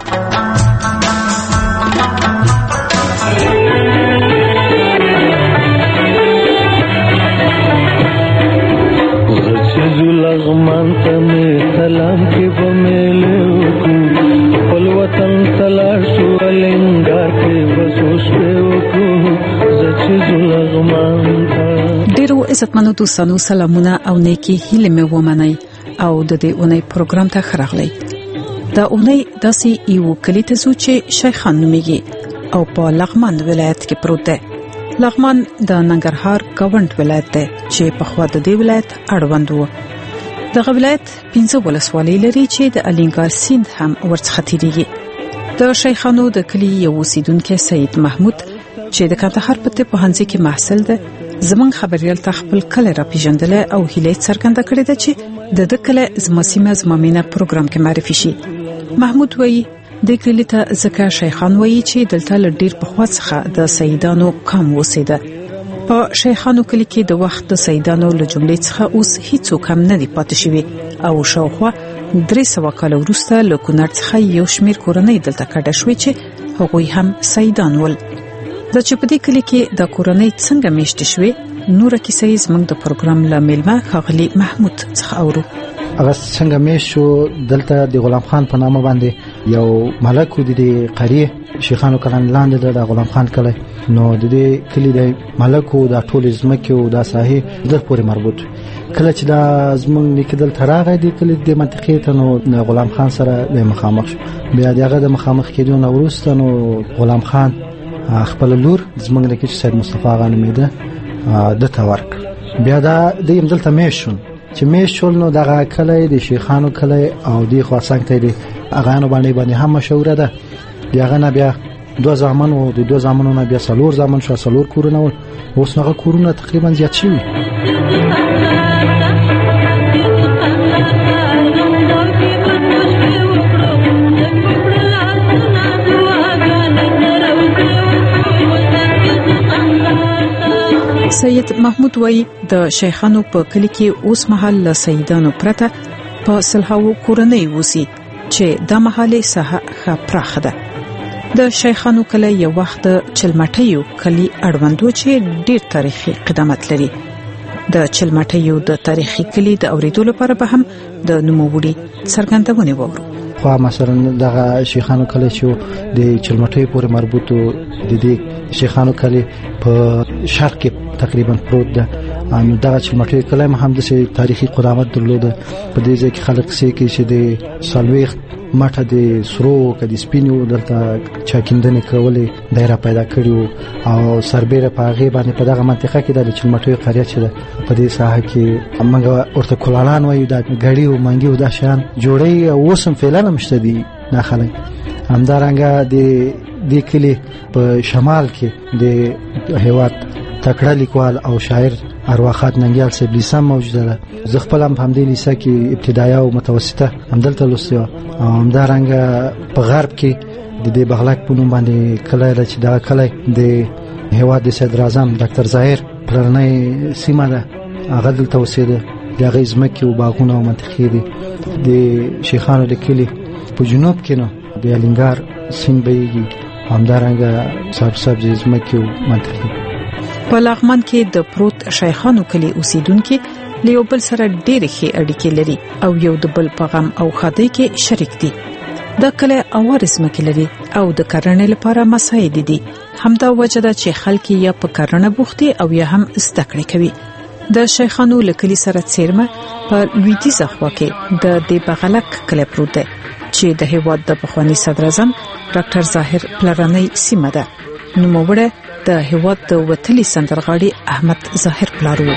لغمان ته مې سلام کې به میلو کو خپل وطن تلار شو لنګار کې بسوس په وکړو زچې لغمان ته. ډیرو عزتمنو دوستانو سلامونه او نیکی هیله مې ومنئ او د دې اونۍ پروګرام ته خراغلی. دا اونۍ داسې یو کلی ته ځو چې شیخان نومیږي او په لغمان ولایت کې پروت دی. لغمان د ننګرهار ګوند ولایت دی چې په خوا د دې ولایت اړوند و. دغه ولایت 15 ولسوالۍ لري چې د الینګار سیند هم ورڅخه تیریږي. د شیخانو د کلی یو اوسیدونکو سید محمود چې د کندهار په پوهنځي کې محصل ده زمون خبريال ته خپل کله را پیژندل او هیله څرګنده کړې ده چې د کله زما سیمه زما مینه پروګرام کې معرفي شي. محمود وایي د کلی ته ځکه شیخان وایي چې دلته لډیر په خوا څخه د سیدانو کم وسیده. په شیخانو کلی کې د وخت د سیدانو له جملې څخه اوس هیڅ کم نه دی پاتې شوی او شاوخوا 300 کال وروسته له کونړ څخه یو شمیر کورنۍ دلته کډه شوې چې هغوی هم سیدان ول. د چې په دې کلی کې د کورنۍ څنګه میشت شوې نور کیسې زموږ د پروګرام له میلمه خاغلی محمود څخه اورو. هغه څنګه میشو دلته د غلام خان په نامه باندې یو ملک د قریه شیخانو کلن لاندې د غلام خان کله نو د دې کلی د ملکو د ټول زمکه او د ساحې د پورې مربوط کله چې د زمونږ لیکدل تراغه د کلی د منطقې ته نو غلام خان سره د مخامخ بیا دغه د مخامخ کېدو نو ورسته نو غلام خان خپل لور زمونږ لیکي چې سید مصطفی غانم ده د تورک بیا د یم دلته میشون چې میشول نو دغه کله د شیخانو کله او د خواڅنګ ته د اغانو باندې هم مشهور ده. دغه نه بیا دوه زامن او د دوه زامنو نه بیا څلور زامن شو، څلور کورونه ول. اوس هغه کورونه تقریبا زیات شوي. سید محمود وای د شیخانو په کلی کې اوس مهال له سیدانو پرته په سلهاو کورنۍ وسی چې د محلي ساحه ښه پراخه ده. د شیخانو کلی یو وخت چلمټیو کلی اړوندو چې ډیر تاریخي قدامت لري. د چلمټیو د تاریخي کلی د اوریدو لپاره به هم د نوموړي څرګندونه وورو. خو مثلا دغه شیخانو کلی چې د چلمټیو پورې مربوط د دې شیخانو کلی په شرق کې تقریبا پروت ده. نو دغه چلمټیو کلی هم د تاریخي قدامت درلوده. په دې ځای کې خلک سې کې چې د سالويخ ماټه د سرو کدي سپینو دلته چاکیندنه کولې دایره پیدا کړیو او سربېره په هغه باندې په دغه منطقه کې د چلمټیو قريه چې ده په دې ساحه کې موږ ورته کولالان وایو. د غړي او منګي او د شان جوړي او وسم فعلا مشته دي داخله. همدارنګه د کلی په شمال کې د هیواد تکړه لیکوال او شاعر ارواخات ننګیال صاحب لیسه موجوده ده. زه خپل هم په دې لیسه کې ابتدایي او متوسطه همدلته لوستم. او همدارنګه په غرب کې د بغلک په نوم باندې کلی ده چې دا کلی د هیواد د صدر اعظم ډاکټر ظاهر پلرنۍ سیمه ده. هغه دلته اوسېده. د هغې ځمکې او باغونه او منطقې دي. د شیخانو د کلي په جنوب کې نو د الینګار سیند بهیږي. همدارنګه سبز ځمکې او منطقې. په لغمان کې د پروت شیخانو کلی اوسیدونکو له یو بل سره ډېرې ښې اړیکې لري او یو د بل په غم او ښادۍ کې شریک دي. د کلی اوارې ځمکې لري او د کرنې لپاره مساعد دي. همدا وجه ده چې خلک یا په کرنه بوخت دي او یا هم زده کړې کوي. د شیخانو لکلی سره څیرمه په لویدیځه خوا کې د دې بغلک کلی پروت دی چې د هیواد د پخوانی صدر اعظم ډاکټر ظاهر پلرنۍ سیمه ده. نوموړی د هیواد د وتلي سندرغاړي احمد ظاهر پلارو.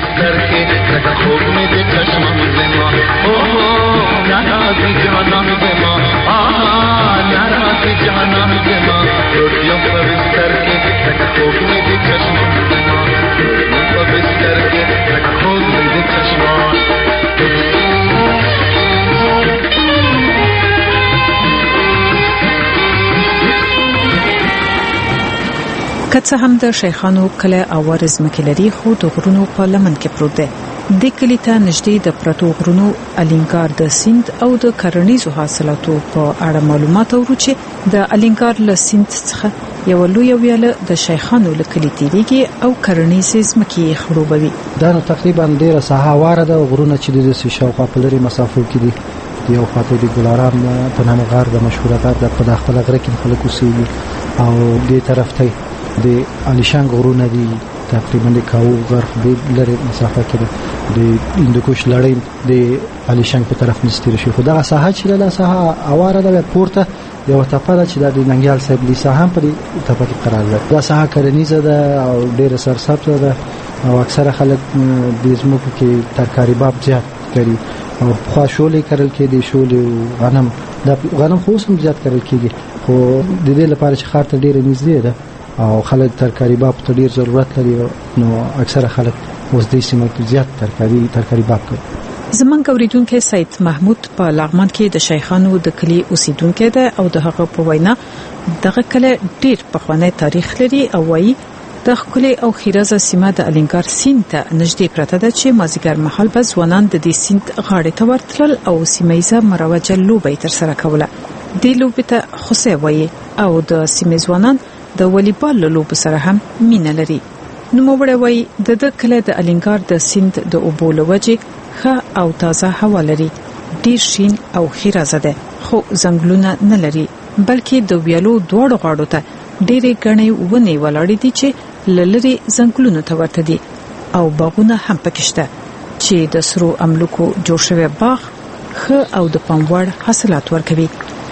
کڅه هم د شیخانو کله اوارز مکلری خو د غرونو په لمن کې پروت دی. د کلی ته نږدې د پرتو غرونو الینګار د سیند او د کرنیزو حاصلاتو په اړه معلومات ورو چې د الینګار له سیند څخه یو لوی ویاله د شیخانو لکلی تیریږي او کرنیزې ځمکې خړوبوي. دا تقریبا ډیره ساحواره ده. غرونه چې د شاوخوا په لري مسافو کې دي. یو خاطر د ګلاران په نامه غار د مشهورات د په داخله غره کې خلک اوسېږي او دې طرف ته د الیشنګ غرونه دي. تقریبا د کاو غرب د لري مسافه کې ده. د هندوکش لړۍ د الیشنګ په طرف نستیر شي. خو دا ساحه چې له ساحه اواره ده پورته یو ټاپه چې د ننګیال صاحب لیسه هم په دې ټاپه کې قرار لري. دا ساحه کرنیزه ده او ډیره سرسبزه ده او اکثره خلک د زموږ کې ترکاری باب زیات کوي او خو شولې کرل کې دي. شولې غنم د غنم خو هم زیات کرل کېږي خو د دې لپاره چې خاطر ډیره نږدې ده او خلک ترکاری باب ته ډیر ضرورت لري. نو اکثره خلک اوس د سیمه کې زیات ترکاری باب کوي. زمونږ اوریدونکو سید محمود په لغمان کې د شیخانو د کلی اوسیدونکو ده او د هغه په وینا دغه کلی ډیر پخوانی تاریخ لري او وايي د خپل او خیرازه سیمه د الینګار سیند ته نږدې پرته ده چې مازیګر محل به ځوانان د دې سیند غاړې ته ورتلل او سیمایزه مروجه لوبه تر سره کوله. د لوبې ته خوسه وایي او د سیمې ځوانان د والیبال لوب سره هم مینه لري. نو موږ وایي د کله د الینګار د سیند د اوبو لوجه ښه او تازه هوا لري. ډیر شین او خیرازه ده خو زنګلونه نه لري بلکې د ویالو دوړو غاړو ته ډېرې غنې ونې ولاړې دي چې لری زنګلونو ته ورته دي او باغونه هم پکشته چې د سرو املوکو جوړ شوی باغ ښه او د پاموړ حاصلات ورکوي.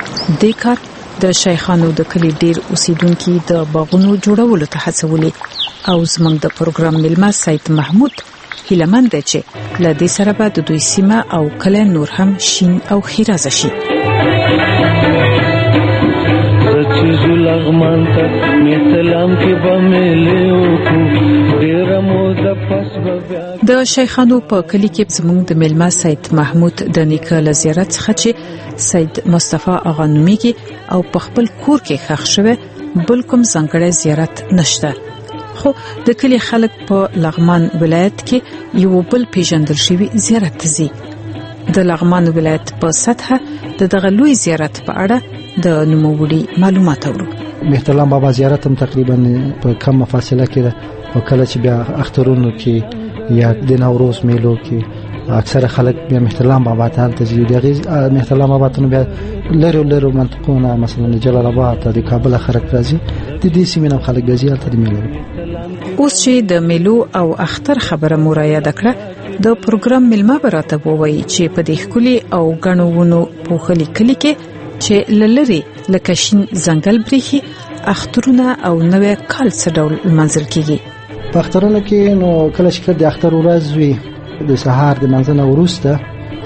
د کار د شیخانو د کلی ډیر اوسیدونکو د باغونو جوړولو ته هڅولي او زموږ د پروګرام ملما سید محمود هیلمن دی چې له دې سره به د دوی سیمه او کله نور هم شین او خیرازه شي. چې زلغمان ته میتلام کې به ملو کو ډیر مو د پس د شیخانو په کلی کې زموږ د ملما سید محمود د نیکه زیارت څخه چې سید مصطفی اغا نومیږي او په خپل کور کې ښخ شوی بل کوم ځانګړی زیارت نشته. خو د کلی خلک په لغمان ولایت کې یو بل پیژندل شوی زیارت ته ځي. د لغمان ولایت په سطحه د دغه لوی زیارت په اړه د نوموړي معلومات اورو. مهتلام بابا زیارت هم تقریبا په کم فاصله کې ده او کله چې بیا اخترونو کې یا د نوروز میلو کې اکثر خلک بیا مهتلام بابا ته ځي. دغه مهتلام بابا ته بیا لرو منطقونه مثلا جلال آباد ته د کابل خلک راځي. د دې سیمې خلک بیا زیات د میلو. اوس چې د میلو او اختر خبره مو را یاد کړه د پروګرام ملما براته وایي چې په دې خولي او غنوونو په خلي کلی کې چې لری لکه شین ځنګل بریخي اخترونه او نوې کال څه ډول منځل کیږي. په اخترونو کې نو کله چې د اختر ورځ وي د سهار د منځنه وروسته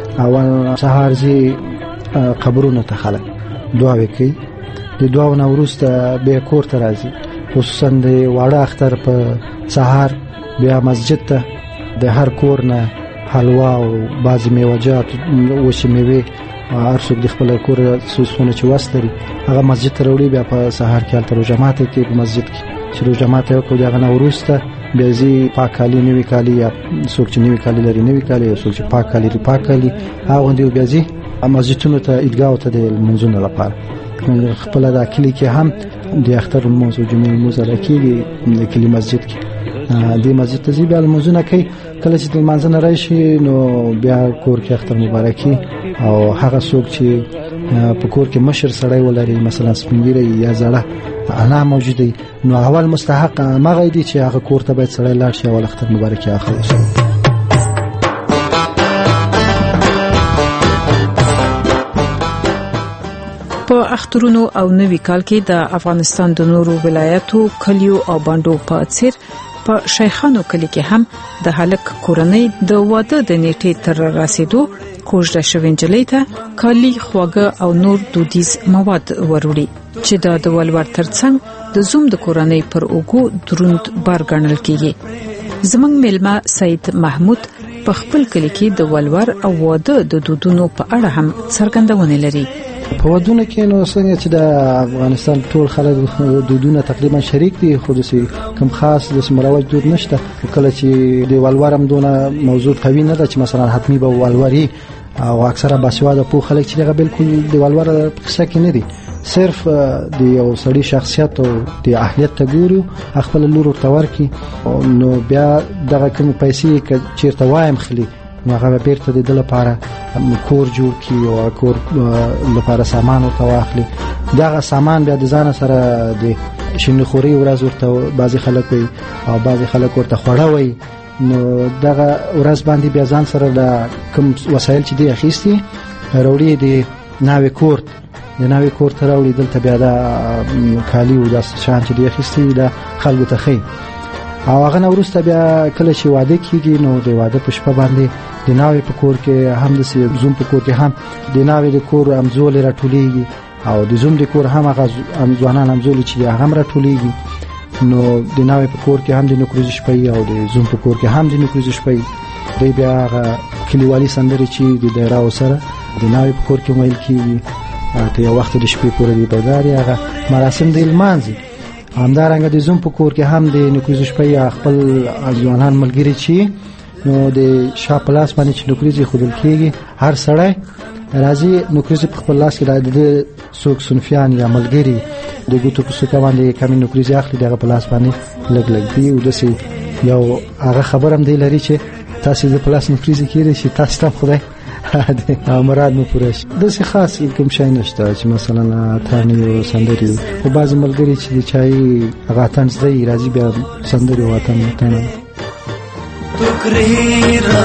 او سهار زی قبرونو ته خلک دعا کوي. د دعا نه وروسته به کور ته راځي. خصوصا د واړه اختر په سهار بیا مسجد ته د هر کور نه حلوا او بعض میوجات او شمیوي هر څوک د خپل کور سوسونه چې وستري هغه مسجد ته وروړي. بیا په سهار کې تر جماعت کې په مسجد کې چې جماعت یو کو دغه نه وروسته بیا زی پاک کالی نوی کالی یا څوک چې نوی کالی لري نوی کالی او څوک چې پاک کالی لري پاک کالی هغه دی بیا زی مسجدونو ته عیدګاه ته د منځونو لپاره خپل د کلی کې هم د اختر موضوع جمعې موزه راکېږي د کلی مسجد کې د مسجد ته بیا منځونه کوي. کله چې د منځنه راشي نو بیا کور کې اختر مبارکي او هغه څوک چې په کور کې مشر سړی ولري مثلا سپینګری یا زړه انا موجوده نو اول مستحق مغه دي چې هغه کور ته باید سړی لاړ شي او اختر مبارکي اخلي. په اخترونو او نوي کال کې د افغانستان د نورو ولایتو کلیو او باندو په څیر په شیخانو کلی کې هم د هلک کورنۍ د واده د نیټې تر رسیدو کوژده شوې نجلۍ ته کالی خواږه او نور دودیز مواد وروړي چې د ولور ترڅنګ د زوم د کورنۍ پر اوګو دروند بار ګڼل کیږي. زمنګ ملما سید محمود په خپل کلی کې د ولور او واده د دودونو په اړه هم څرګندونه لري. په ودونه کې نو څنګه چې د افغانستان ټول خلک دودونه تقریبا شریک دي خو د کوم خاص د سمراوج دود نشته. کله چې د ولورم دونه موضوع قوي نه ده چې مثلا حتمی به ولوري او اکثره باسواده په خلک چې هغه بالکل د ولور په څه کې نه دي. صرف د یو سړي شخصیت او د اهلیت ته ګورو خپل لور تور کی نو بیا دغه کوم پیسې چې چیرته وایم خلی نو هغه بیرته د لپاره کور جوړ کی او کور لپاره سامان او تواخلي. دغه سامان بیا د ځان سره د شینخوري ورځ ورته بعضی خلک وي او بعضی خلک ورته خوړه وي. نو دغه ورځ باندې بیا ځان سره د کوم وسایل چې دی اخیستي وروړي د ناوې کور د ناوې کور ته راوړي دلته بیا د کالی او د شان چې دی اخیستي د خلکو ته خي او هغه نورسته بیا کله چې واده کیږي نو د واده په شپه باندې د ناوې په کور کې هم د زوم په کور کې هم د ناوې د کور امزول راټولېږي او د زوم د کور هم هغه ځوانان امزول چې هم راټولېږي. نو د ناوې په کور کې هم د نوکریز شپې او د زوم په کور کې هم د نوکریز شپې دی بیا هغه کلیوالي سندري چې د دایره سره د ناوې په کور کې ویل کیږي ته یو وخت د شپې پورې دی بیداری هغه مراسم د المانځي. همدارنګه د زوم په کور کې هم د نوکریز شپې خپل ځوانان ملګری چې نو د شاپلاس باندې چې نوکریز خودل کیږي هر سړی راځي نوکریز په خپل لاس کې د څوک سنفیان یا ملګری د ګوتو په څوک باندې کمی نوکریز اخلي دغه پلاس باندې لګ لګ دی او دسي یو هغه خبرم دی لري چې تاسو د پلاس نوکریز کیږي چې تاسو ته خدای مراد مو پوره شي. داسې خاص کوم شی نشته چې مثلا تانی سندري او بعض ملګری چې د چای غاتن زړی راځي بیا سندري واتن متنه ټوکري را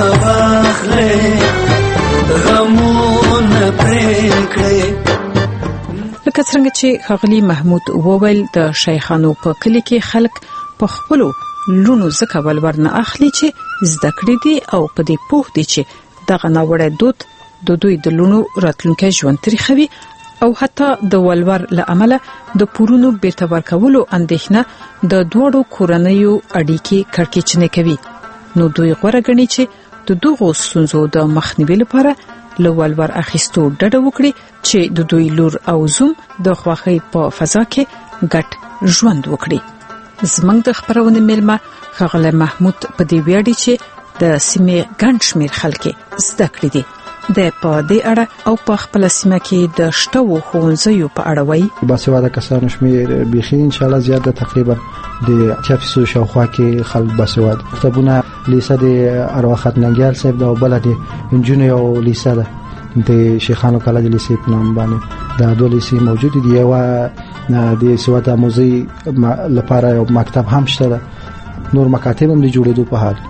واخلې غمونه پرېکړې. لکه څنګه چې خغلی محمود وویل د شیخانو په کلی کې خلک په خپلو لونو زکه ولورنه اخلي چې زده کړې دي او په دې پوه دي چې دغه ناوړه دود د دوی د لونو راتلونکي ژوند تاریخوي او حتی د ولور لامل د پورونو بیرته ورکولو اندېښنه د دوړو کورنیو اړیکې کړکېچنې کوي. نو دوی غوړه غني چې د دغو ستونزو د مخنیوي لپاره لولور اخیستو ډډه وکړي چې د دوی لور او زوم د خوښۍ په فضا کې ګډ ژوند وکړي. زمنګ د خبرونه ملما خغله محمود په دې ویاړي چې د سیمې ګڼ شمېر خلک زده کړې دي. د په دې اړه او په خپل سیمه کې د شټو ښوونځیو په اړه وایي باسواده کسانو شمېر بيخي ان شاء الله زیات تقریبا د 80% شاوخوا کې خلک باسواده. کتابونه لیسه د ارواخت ننګیال صاحب د بلد انجینر او لیسه د شیخانو کالج لیسه په نام باندې د دوه لیسه موجود دي. یو د سواد آموزي لپاره یو مکتب هم شته. نور مکاتب هم د جوړېدو په حال.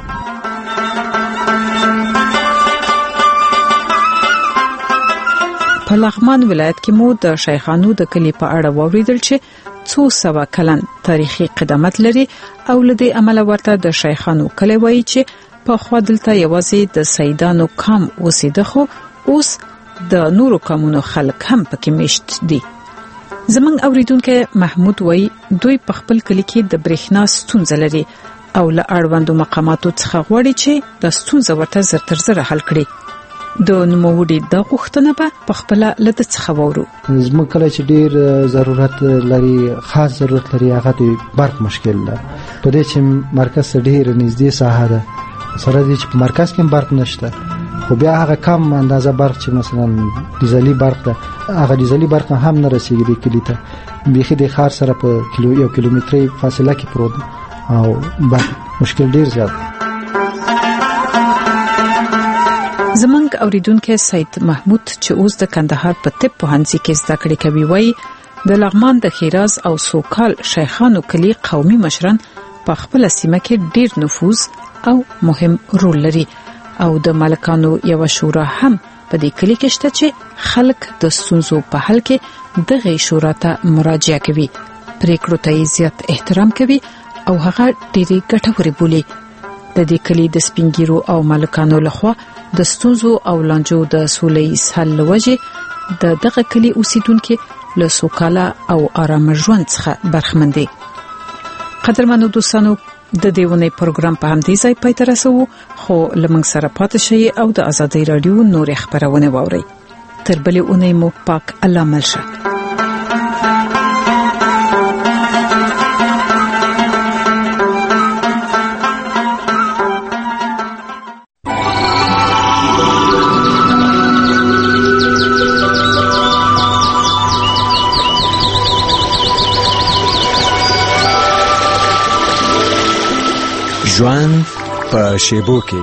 په لغمان ولایت کې مو د شیخانو د کلی په اړه ووریدل چې څو سوه کلن تاریخي قدامت لري او لدی عمل ورته د شیخانو کلی وایي چې په خوا دلته یوازې د سیدانو کام وسیده خو اوس د نورو کامونو خلک هم پکې میشت دي. زمنګ اوریدونکو محمود وایي دوی په خپل کلی کې د برېښنا ستونزه لري او له اړوندو مقاماتو څخه غواړي چې د ستونزه ورته زر تر زر حل کړي. د نوموړي د غوښتنه په خپل لته څخه وورو. زموږ کله چې ډیر ضرورت لري خاص ضرورت لري هغه د برق مشکل ده. په دې چې مرکز ډیر نږدې ساحه ده سره دي چې په مرکز کې برق نشته خو بیا هغه کم اندازه برق چې مثلا ډیزلي برق ده هغه ډیزلي برق هم نه رسیږي د کلی ته. بيخي د خار سره په یو کیلومتري فاصله کې پروت او برق مشکل ډیر زیات. زمنګ اوریدونکو سید محمود چې اوس د کندهار په طب پوهنځي کې زده کړې کوي وایي د لغمان د خیراز او سوکال شیخانو کلی قومي مشران په خپل سیمه کې ډیر نفوذ او مهم رول لري او د ملکانو یو شورا هم په دې کلی کې شته چې خلک د ستونزو په حل کې دغه شورا ته مراجعه کوي. پریکړو ته زیات احترام کوي او هغه ډېری ګټوري بولي. د دې کلی د سپینګیرو او ملکانو لخوا د ستونزو او لانجو د سولې حل لوجه د دغه کلی اوسیدونکو له سوکاله او آرام ژوند څخه برخمن دي. قدرمنو دوستانو د دیونه پروګرام په همدې ځای پای ته رسو خو لمنګ سره پاتې شئ او د ازادۍ رادیو نور خبرونه واورئ. تر بلې اونۍ مو پاک الله ملشه. ژوند په شیبو کې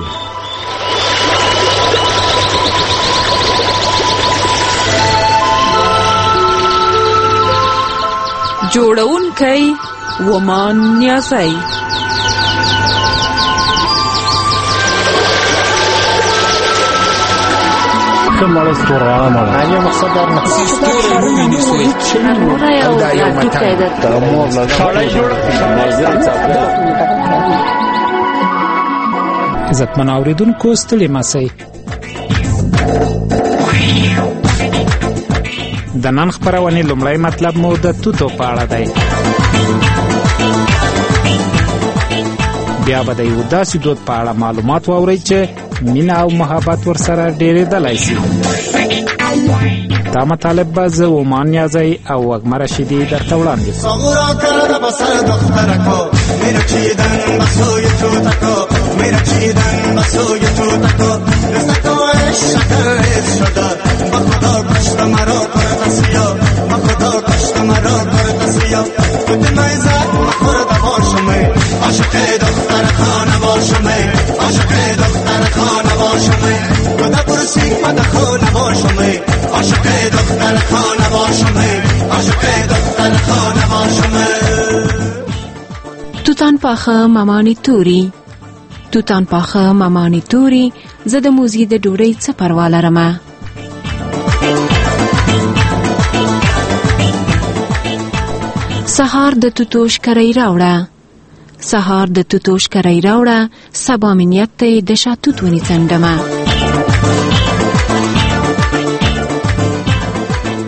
جوړونکی ومان نیازی مړه ستوره مړه یو مقصد در عزتمن اوریدونکو ستړي ماسي د نن خبرونه لومړی مطلب مو د توتو په اړه دی. بیا به د یو داسې دود په اړه معلومات واورئ چې مینا او محبت ورسره ډېرېدلی شي. دا مطالب به زه ومان نیازی او وږمه رشیدي درته وړاندې توتان پاخه مامانی توري توتان پاخه مامانی توري زه د موزي د ډوډۍ څه پروا لرمه. سهار د توتوش کرای راوړه سهار د توتوش کرای راوړه سبا منیت ته د شاتوت ونی څنډمه.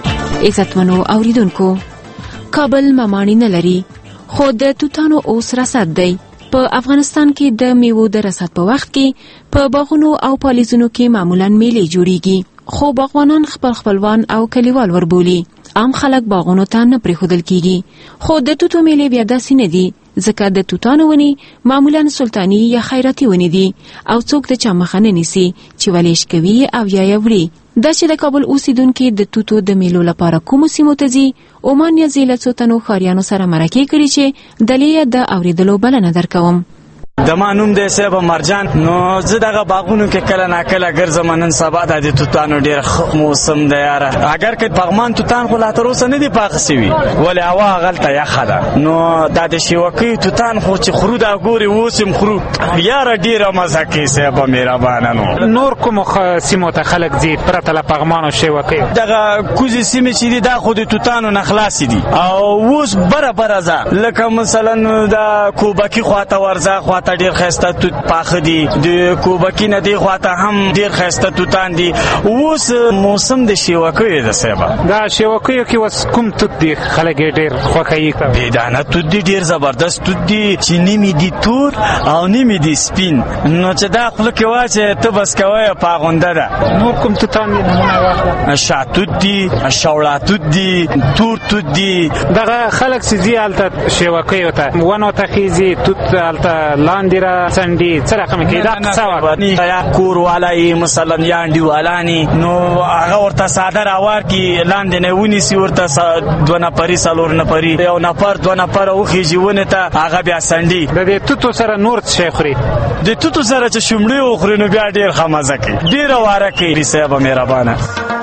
عزتمنو اوریدونکو، کابل مماڼي نه لري خو د توتانو اوس رصد دی. په افغانستان کې د میوو د رصد په وخت کې په باغونو او پالیزونو کې معمولاً میلې جوړیږي، خو باغوانان خپلوان او کلیوال وربولي. عام خلک باغونو ته نه پرېښودل کیږي. خو د توتو میلې بیا داسې نه دي، ځکه د توتانو ونې معمولاً سلطاني یا خیراتي ونې دي او څوک د چا مخه نه نیسي چې ولېش کوي او یا یې وړي. دا چې د کابل اوسیدونکي د توتو د میلو لپاره کومو سیمو ته ځي، عمان یا له څو تنو ښاریانو سره مرکې کړي چې دلې د اورېدلو بلنه درکوم. د ما نوم دی صاحب مرجان. نو زه دغه باغونو کې کله ناکله ګرځم. نن سبا د توتانو ډېر موسم دی یاره. اگر که پغمان توتان خو لا تر اوسه نه دي پاخه سوي، ولې هوا هغلته یخه ده. نو دا د شیوکۍ توتان خو چې خورو دا ګورې اوس هم خورو یاره، ډېره مزه کوي صاحب مهربانه. نور کومو سیمو ته خلک ځي پرته له پغمان او شیوکیو؟ دغه کوزې سیمې چې دي دا خو د توتانو نه خلاصې دي او اوس بره ځه، لکه مثلا د کوبکي خواته ورځه، خواته ډیر خسته توت پاخه دي، د کوبکی نه دی خواته هم ډیر خسته توتان دي. اوس موسم د شیوکیو د سبا دا شیوکیو کې وس کوم توت دی خلک ډیر خوښي کوي؟ بيدانه توت دی، ډیر زبردست توت دی چې نیمه دي تور او نیمه دي سپین. نو چې دا خپل کې واچې ته بس کوي پاغونده ده. نو کوم توتان نمونه واخله؟ شاتوت دی، شاولاتوت دی، تور توت دی. دغه خلک سيزي الته شیوکیو ته ونه ته خيزي توت الته لاندې را سندي څه رقم کې دا څه یا کور والای مثلا یانډي والانی، نو هغه ورته ساده راوار کی لاندې نه ونی سی ورته دو نفرې سالور نفرې یو نفر دو نفر او خېجونه ته هغه بیا سندي. د دې توتو سره نور څه خوري؟ د توتو سره چې شومړي او خوري نو بیا ډیر خمازه کوي، ډیر واره کوي. صاحب مهربانه.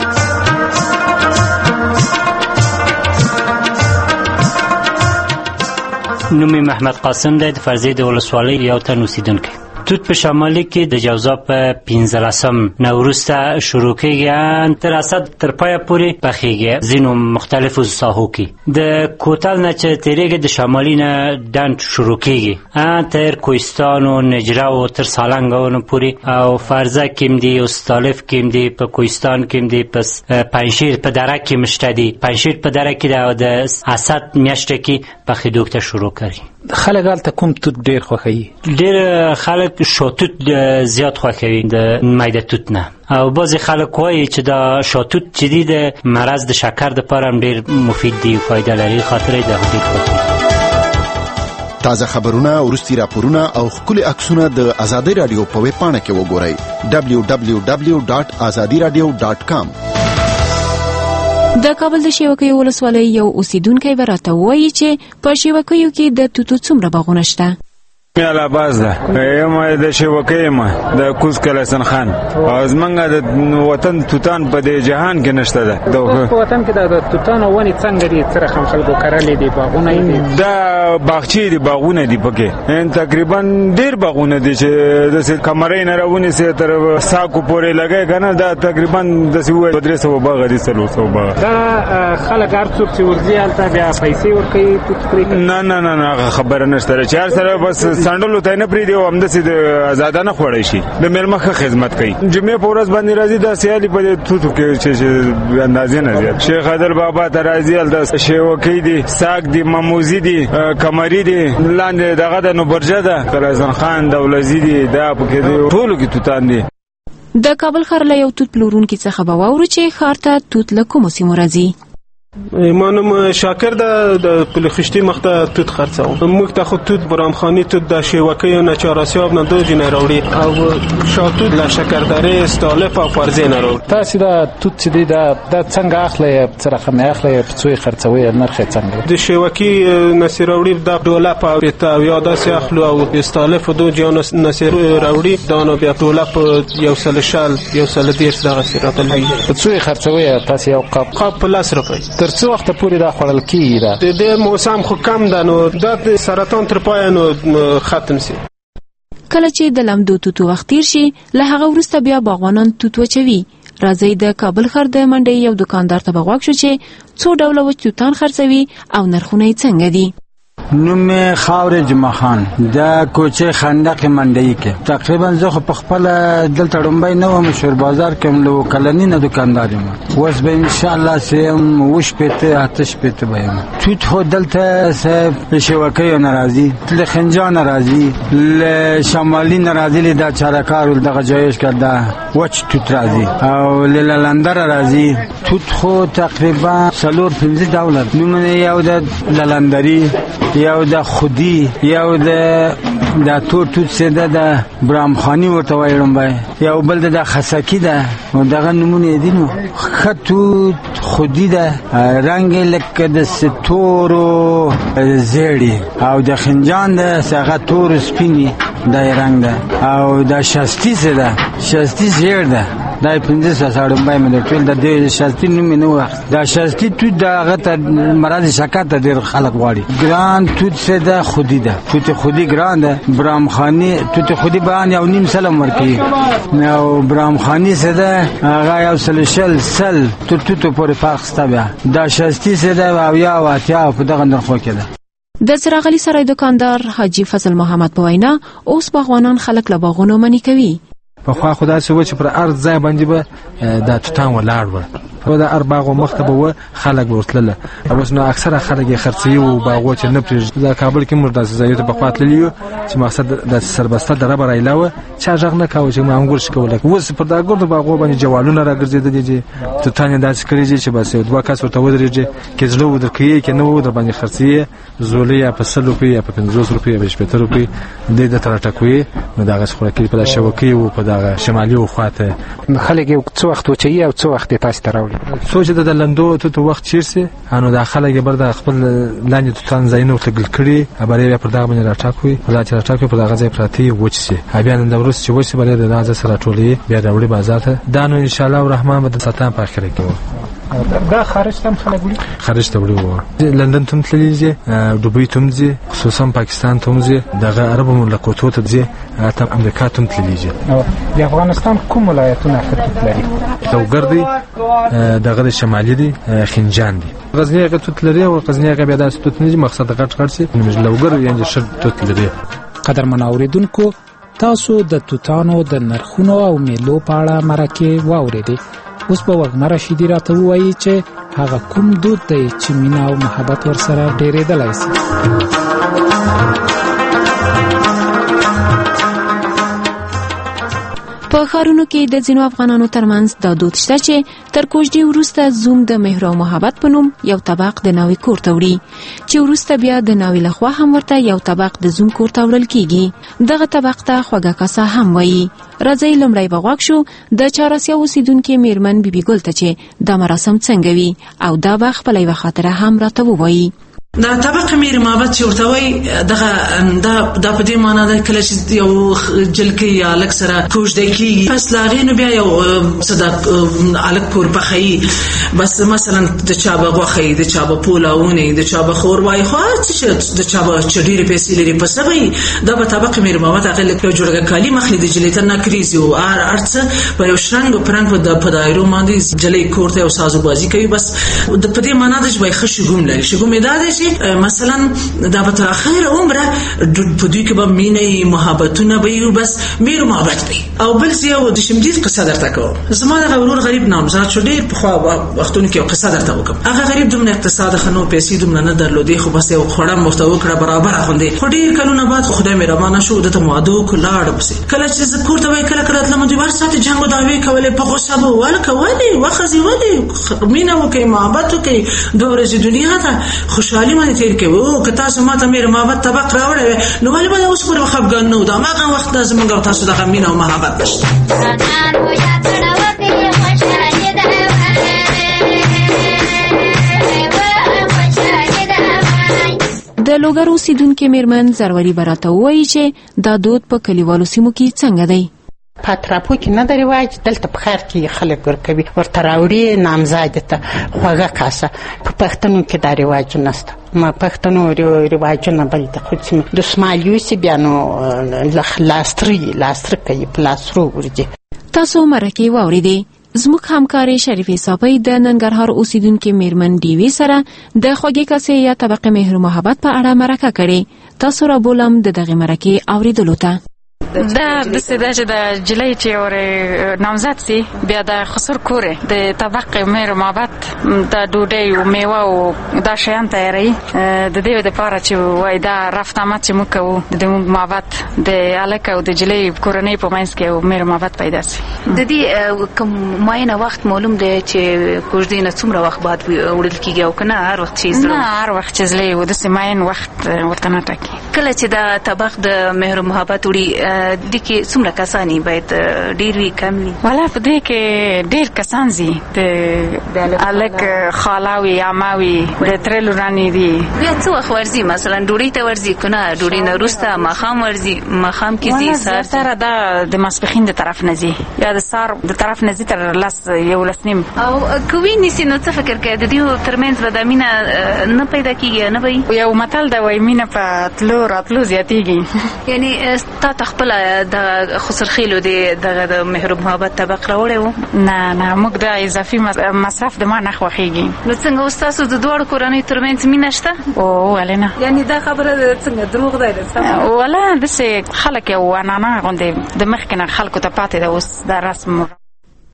نومي محمد قاسم دی، د فرزید ولسوالۍ یو تن اوسیدونکی. توت په شمالي کې د جوزا په 15 نه وروسته شروع کېږي، تر رصد تر پایه پورې پخېږي ځینو مختلفو ساحو کې. د کوتل نه چې تېرېږي د شمالي نه ډنډ شروع کېږي تر کوهستان او نجره او تر سالنګانو پورې، او فرزه کې هم دي، استالف کې هم دي، په کوهستان کې هم دي، پس پنجشیر په دره کې هم شته دي. پنجشیر په دره کې د اسد میاشته کې پخېدو ته شروع کوي. خلک هلته کوم توت ډېر خوښوي؟ ډېر خلک شاتوت زیات خوښوي د میده توت نه، او بعضې خلک وایي چې دا شاتوت چې دي د مرض د شکر دپاره هم ډېر مفید دي، فایده لري، خاطر یې د ډېر خوښوي. تازه خبرونه، وروستي راپورونه او ښکلي عکسونه د ازادۍ راډیو په ویب پاڼه کې وګورئ www.azadiradio.com. د کابل د شیوکیو ولسوالۍ یو اوسیدونکی راته وایي چې په شیوکیو کې د توتو څومره باغونه شته. میاله باز ده یم د شیوکۍ ما د کوز کلسن خان او زمنګ د وطن توتان په دې جهان کې نشته ده. په وطن کې د توتان ونې څنګه دي؟ تر خام خلکو کړلې دي باغونه دي، دا باغچې دي، باغونه دي پکې. تقریبا ډیر باغونه دي چې د کمرې نه راونی سي تر ساکو پورې لګي کنه. دا تقریبا د 300 باغ دي، 300 باغ. دا خلک هر څوک چې ورځي البته بیا پیسې ورکوي توت پرې؟ نه خبره نشته چې هر سره بس سندلو ته نه پری دی او همدسې د آزادانه خوړی شي، د میلمخه خدمت کوي. جمعې په ورځ باندې راځي د سیالي په توتو کې چې اندازې نه زیات. شیخ عادل بابا ته راځي، د شیوکۍ دي، ساک دي، مموزي دي، کمری دي، لاندې دغه د نوبرجه ده، کلازن خان، دولزي دي، دا پکې ټولو کې توتان دي. د کابل ښار له یو توت پلورونکي څخه به واورو چې ښار ته توت له کومو سیمو راځي. مانم شاکر د پلخشتي مخته توت خرڅاو. موږ ته خو توت برامخانی توت د شیوکۍ نه چاراسیاب نه دوج نه راوړي او شاتوت له شکردره استالف او فرزه نه راوړي. تاسو دا توت چې دی دا څنګه اخلي؟ څه رقم اخلي؟ په څو خرڅوي؟ نرخ څنګه؟ د شیوکۍ نسی راوړي د ډوله په ته یا داسې اخلو او استالف دوج یا نسی راوړي دا نو بیا ډوله په 100 110 دغه سره راټولوي. په څو خرڅوي تاسو؟ یو قاب په 10 روپۍ. تر څو وخت پورې دا خوړل کیږي؟ د موسم خو کم ده، نو د سرطان تر پای نو ختم شي. کله چې د لمدو توتو وخت تیر شي، له هغه وروسته بیا باغوانان توت وچوي. راځي د کابل ښار د منډۍ یو دکاندار ته بغواک شو چې څو ډوله وچ توتان خرڅوي او نرخونه یې څنګه دي. نوم خاور جمعه خان د کوچه خندق منډي کې تقریبا زه په خپل دلته ډومبای نه وم شور بازار کې ملو کلنی نه دکاندار یم اوس به ان شاء الله سیم وش پته آتش پته بیم توت خو دلته سه شوکې ناراضي له خنجان ناراضي له شمالي ناراضي له دا چارکار دغه جایش کړه وچ توت راضي او له لندر راضي توت خو تقریبا سلور 15 ډالر نومونه یو د لندري یو د خودي یو د توت سده د برامخانی ورته وایړم بای یو بل د خسکی ده او دغه نمونه دي نو خطوط خودي ده رنگ لکه د ستورو زیړی او د خنجان ده څنګه تور سپینی د رنگ ده او د شاستی سده شاستی زیړ ده دای 15 ساړم بای مې ټول د دې شاستی نوم نه و دا شاستی تو دغه ته مراد شکایت ډیر خلک غواړي ګران توت سده خودي ده توت خودي ګران ده برامخانی توت خودي بیان یو نیم سلام ورکی نو برامخانی سده هغه یو سلشل سل توت پورې پاکستا بیا دا شاستی سده او یا واتیا په دغه نرخو کې ده د سراغلی سرای دکاندار حاجی فضل محمد په وینا اوس باغوانان خلک له باغونو منی کوي په خوا خدای سوچ پر ارض ځای باندې به د توتان ولاړ و په د ارباغو مختبه و خلک ورتله اوس نو اکثره خلک خرڅي او باغو چې نه پرې د کابل کې مردا زایته په خاطر لیو چې مقصد د سربسته دربه رایلاوه چا ځغ نه کاوه چې مانګور شکول اوس پر دا ګور د باغو باندې جوالونه راګرځیدل دي توتان داس کړی چې بس دوه کس ورته ودرېږي کې زلو ودرکې کې نو در باندې خرڅي زولیا په 100 روپیا په 50 روپیا په 70 روپیا د تر ټکوي نو دا غس خوراکي په شوکې او په دغه شمالي او خواته خلک یو څو وخت وچي او څو وخت تاسو تراولي سوچ د لندو ته وخت چیرسي انو د خلک برده خپل لاندې توتان زاینو تګل کړي ابره پر دغه باندې راټاکوي په دغه ځای پراتی وچسي بیا نن د ورس چې وچسي بلې د دازه سره ټولې بیا راوړي بازار ته دا نو ان شاء الله الرحمن به ساتان په اخر کې دا خارج تم خلک وړي خارج ته وړي وو لندن ته تللی دوبۍ ته مزي خصوصا پاکستان ته مزي دغه عربو مملکتونو ته ځي ته امریکا ته تللی د افغانستان کوم ولایتونه خطوط لري لوګردي دغه شمالي دي خنجان دي غزنی هغه توت لري او غزنی هغه بیا د توت نه مقصد غټ سي لوګر یعنی شر توت لري قدرمن اوریدونکو تاسو د توتانو د نرخونو او میلو په اړه مرکه واوریدئ اوس په وګ مرشدي راته وایي چې هغه کوم دود دی چې مینا او محبت ورسره ډېرېدلای شي په ښارونو کې د ځینو افغانانو ترمنځ دا دود شته چې تر کوژدې وروسته زوم د مهر او محبت په نوم یو طبق د ناوې کور ته وړي چې وروسته بیا د ناوې لخوا هم ورته یو طبق د زوم کور ته وړل کیږي دغه طبق ته خوږه کاسه هم وایي راځي لمړی بغواک شو د چاراسیا اوسیدونکو میرمن بیبي ګل ته چې دا مراسم څنګه وي او دا به خپل یو خاطره هم راته ووایي دا طبقه میر محبت چې ورته وای دا په دې معنی ده کله چې یو جلکې یا الک سره کوژدې کیږي پس لاغینو بیا یو صدق الک کور بخي بس مثلا د چا بغوخي د چا په پولاونه د چا بخور وای خو چې د چا په چډيري پیسې لري په سبي دا په طبقه میر محبت هغه له جوړه کالی مخلي د جلیته نه کریزي او ارڅ په یو شرنګ پرنګ په دایرو باندې جلې کوړته او سازو بازی کوي بس د په دې معنی ده چې وای خشګوم لري شګوم ده مثلا دا به تر اخر عمره په دوی کې به مینه محبتونه به بس میر محبت به او بل څه د شمدید قصه درته کوم زما د غورور غریب نامزاد شو ډیر په خوا وختونو کې قصه درته وکم هغه غریب دومره اقتصاد خنو پیسې دومره نه درلودي خو بس یو خړم مفتو کړه برابر غوندي خو ډیر کلونه بعد خدای مې رمانه شو د مادو کلاړ بس کله چې ذکر ته وای کله کله لمه دیوار ساتي جنگ داوي کولې په غوسه به ول کولې وخزي ولې مینه وکي محبت وکي دورې دنیا ته خوشحالي مې تیر کې وو که تاسو ماته مې محبت طبق راوړې نو ولې به اوس پر خفګان نو دا ما وخت د زمونږ تاسو د غمینه او محبت نشته د لوګر اوسیدونکو میرمن زروری براته وایي چې دا دود په کلیوالو سیمو کې څنګه دی پاتراپو کې نه دی رواج دلته په خیر کې خلک ورکوي ورته راوړي نامزاد ته خوږه کاسه په پښتنو کې دا رواج نشته ما پښتنو رواجونه بل د خو د سمالیوسي بیا نو لاستر کوي پلاسرو ورځي تاسو مرکه واوریدئ زموږ همکاري شریفې صافی د ننګرهار اوسیدونکو میرمن دیوی سره د خوږې کاسې یا طبقه مهر محبت په اړه مرکه کړې. تاسو را بولم د دغه مرکې اوریدلو ته. دا د سده چې د جلای چې اور نامزد سي بیا د خسر کوره د طبقه مهر محبت د ډوډۍ او میوه او د شیان تیاری د دې لپاره چې وای دا رافتامات چې موږ کوو د محبت د الکه او د جلای کورنۍ په منځ کې او مهر محبت پیدا سي. د دې کوم معینه وخت معلوم دی چې کوژدې نه څومره وخت بعد وړل کیږي او کنه هر وخت چې نه هر وخت چې زلي و د سیماین وخت ورته نه ټاکي. کله چې د طبق د مهر محبت وړي د کې څومره کسانی باید ډیر وی کم وي؟ ولا په دې کې ډیر کسان زی د الک خالاوي عماوي د ترلورانی دي. بیا څو وخت ورزي مثلا ډوډۍ ته ورزي کنه ډوډۍ نه روسته مخام ورزي مخام کې زی سر سره د ماسپخین د طرف نه زی یا د سار د طرف نه زی تر لاس یو لسنیم او کوي نسی نو څه فکر کوي د دې ترمنځ به د مینه نه پیدا کیږي نه وي؟ یو متل دا وای مینه په تلو راتلو زیاتیږي. یعنی تا تخپل د خسرخیلو د مهر محبت طبق راوړی و؟ نه موږ د اضافي مصرف د ما نه خوښیږي. نو څنګه استاسو د دوړ کورنۍ ترمنځ مینه شته؟ او ولې نه؟ یعنی دا خبره څنګه دروغ دی؟ ولا د خلک یو انانه غوندې د مخکنه خلکو ته پاتې ده اوس د رسم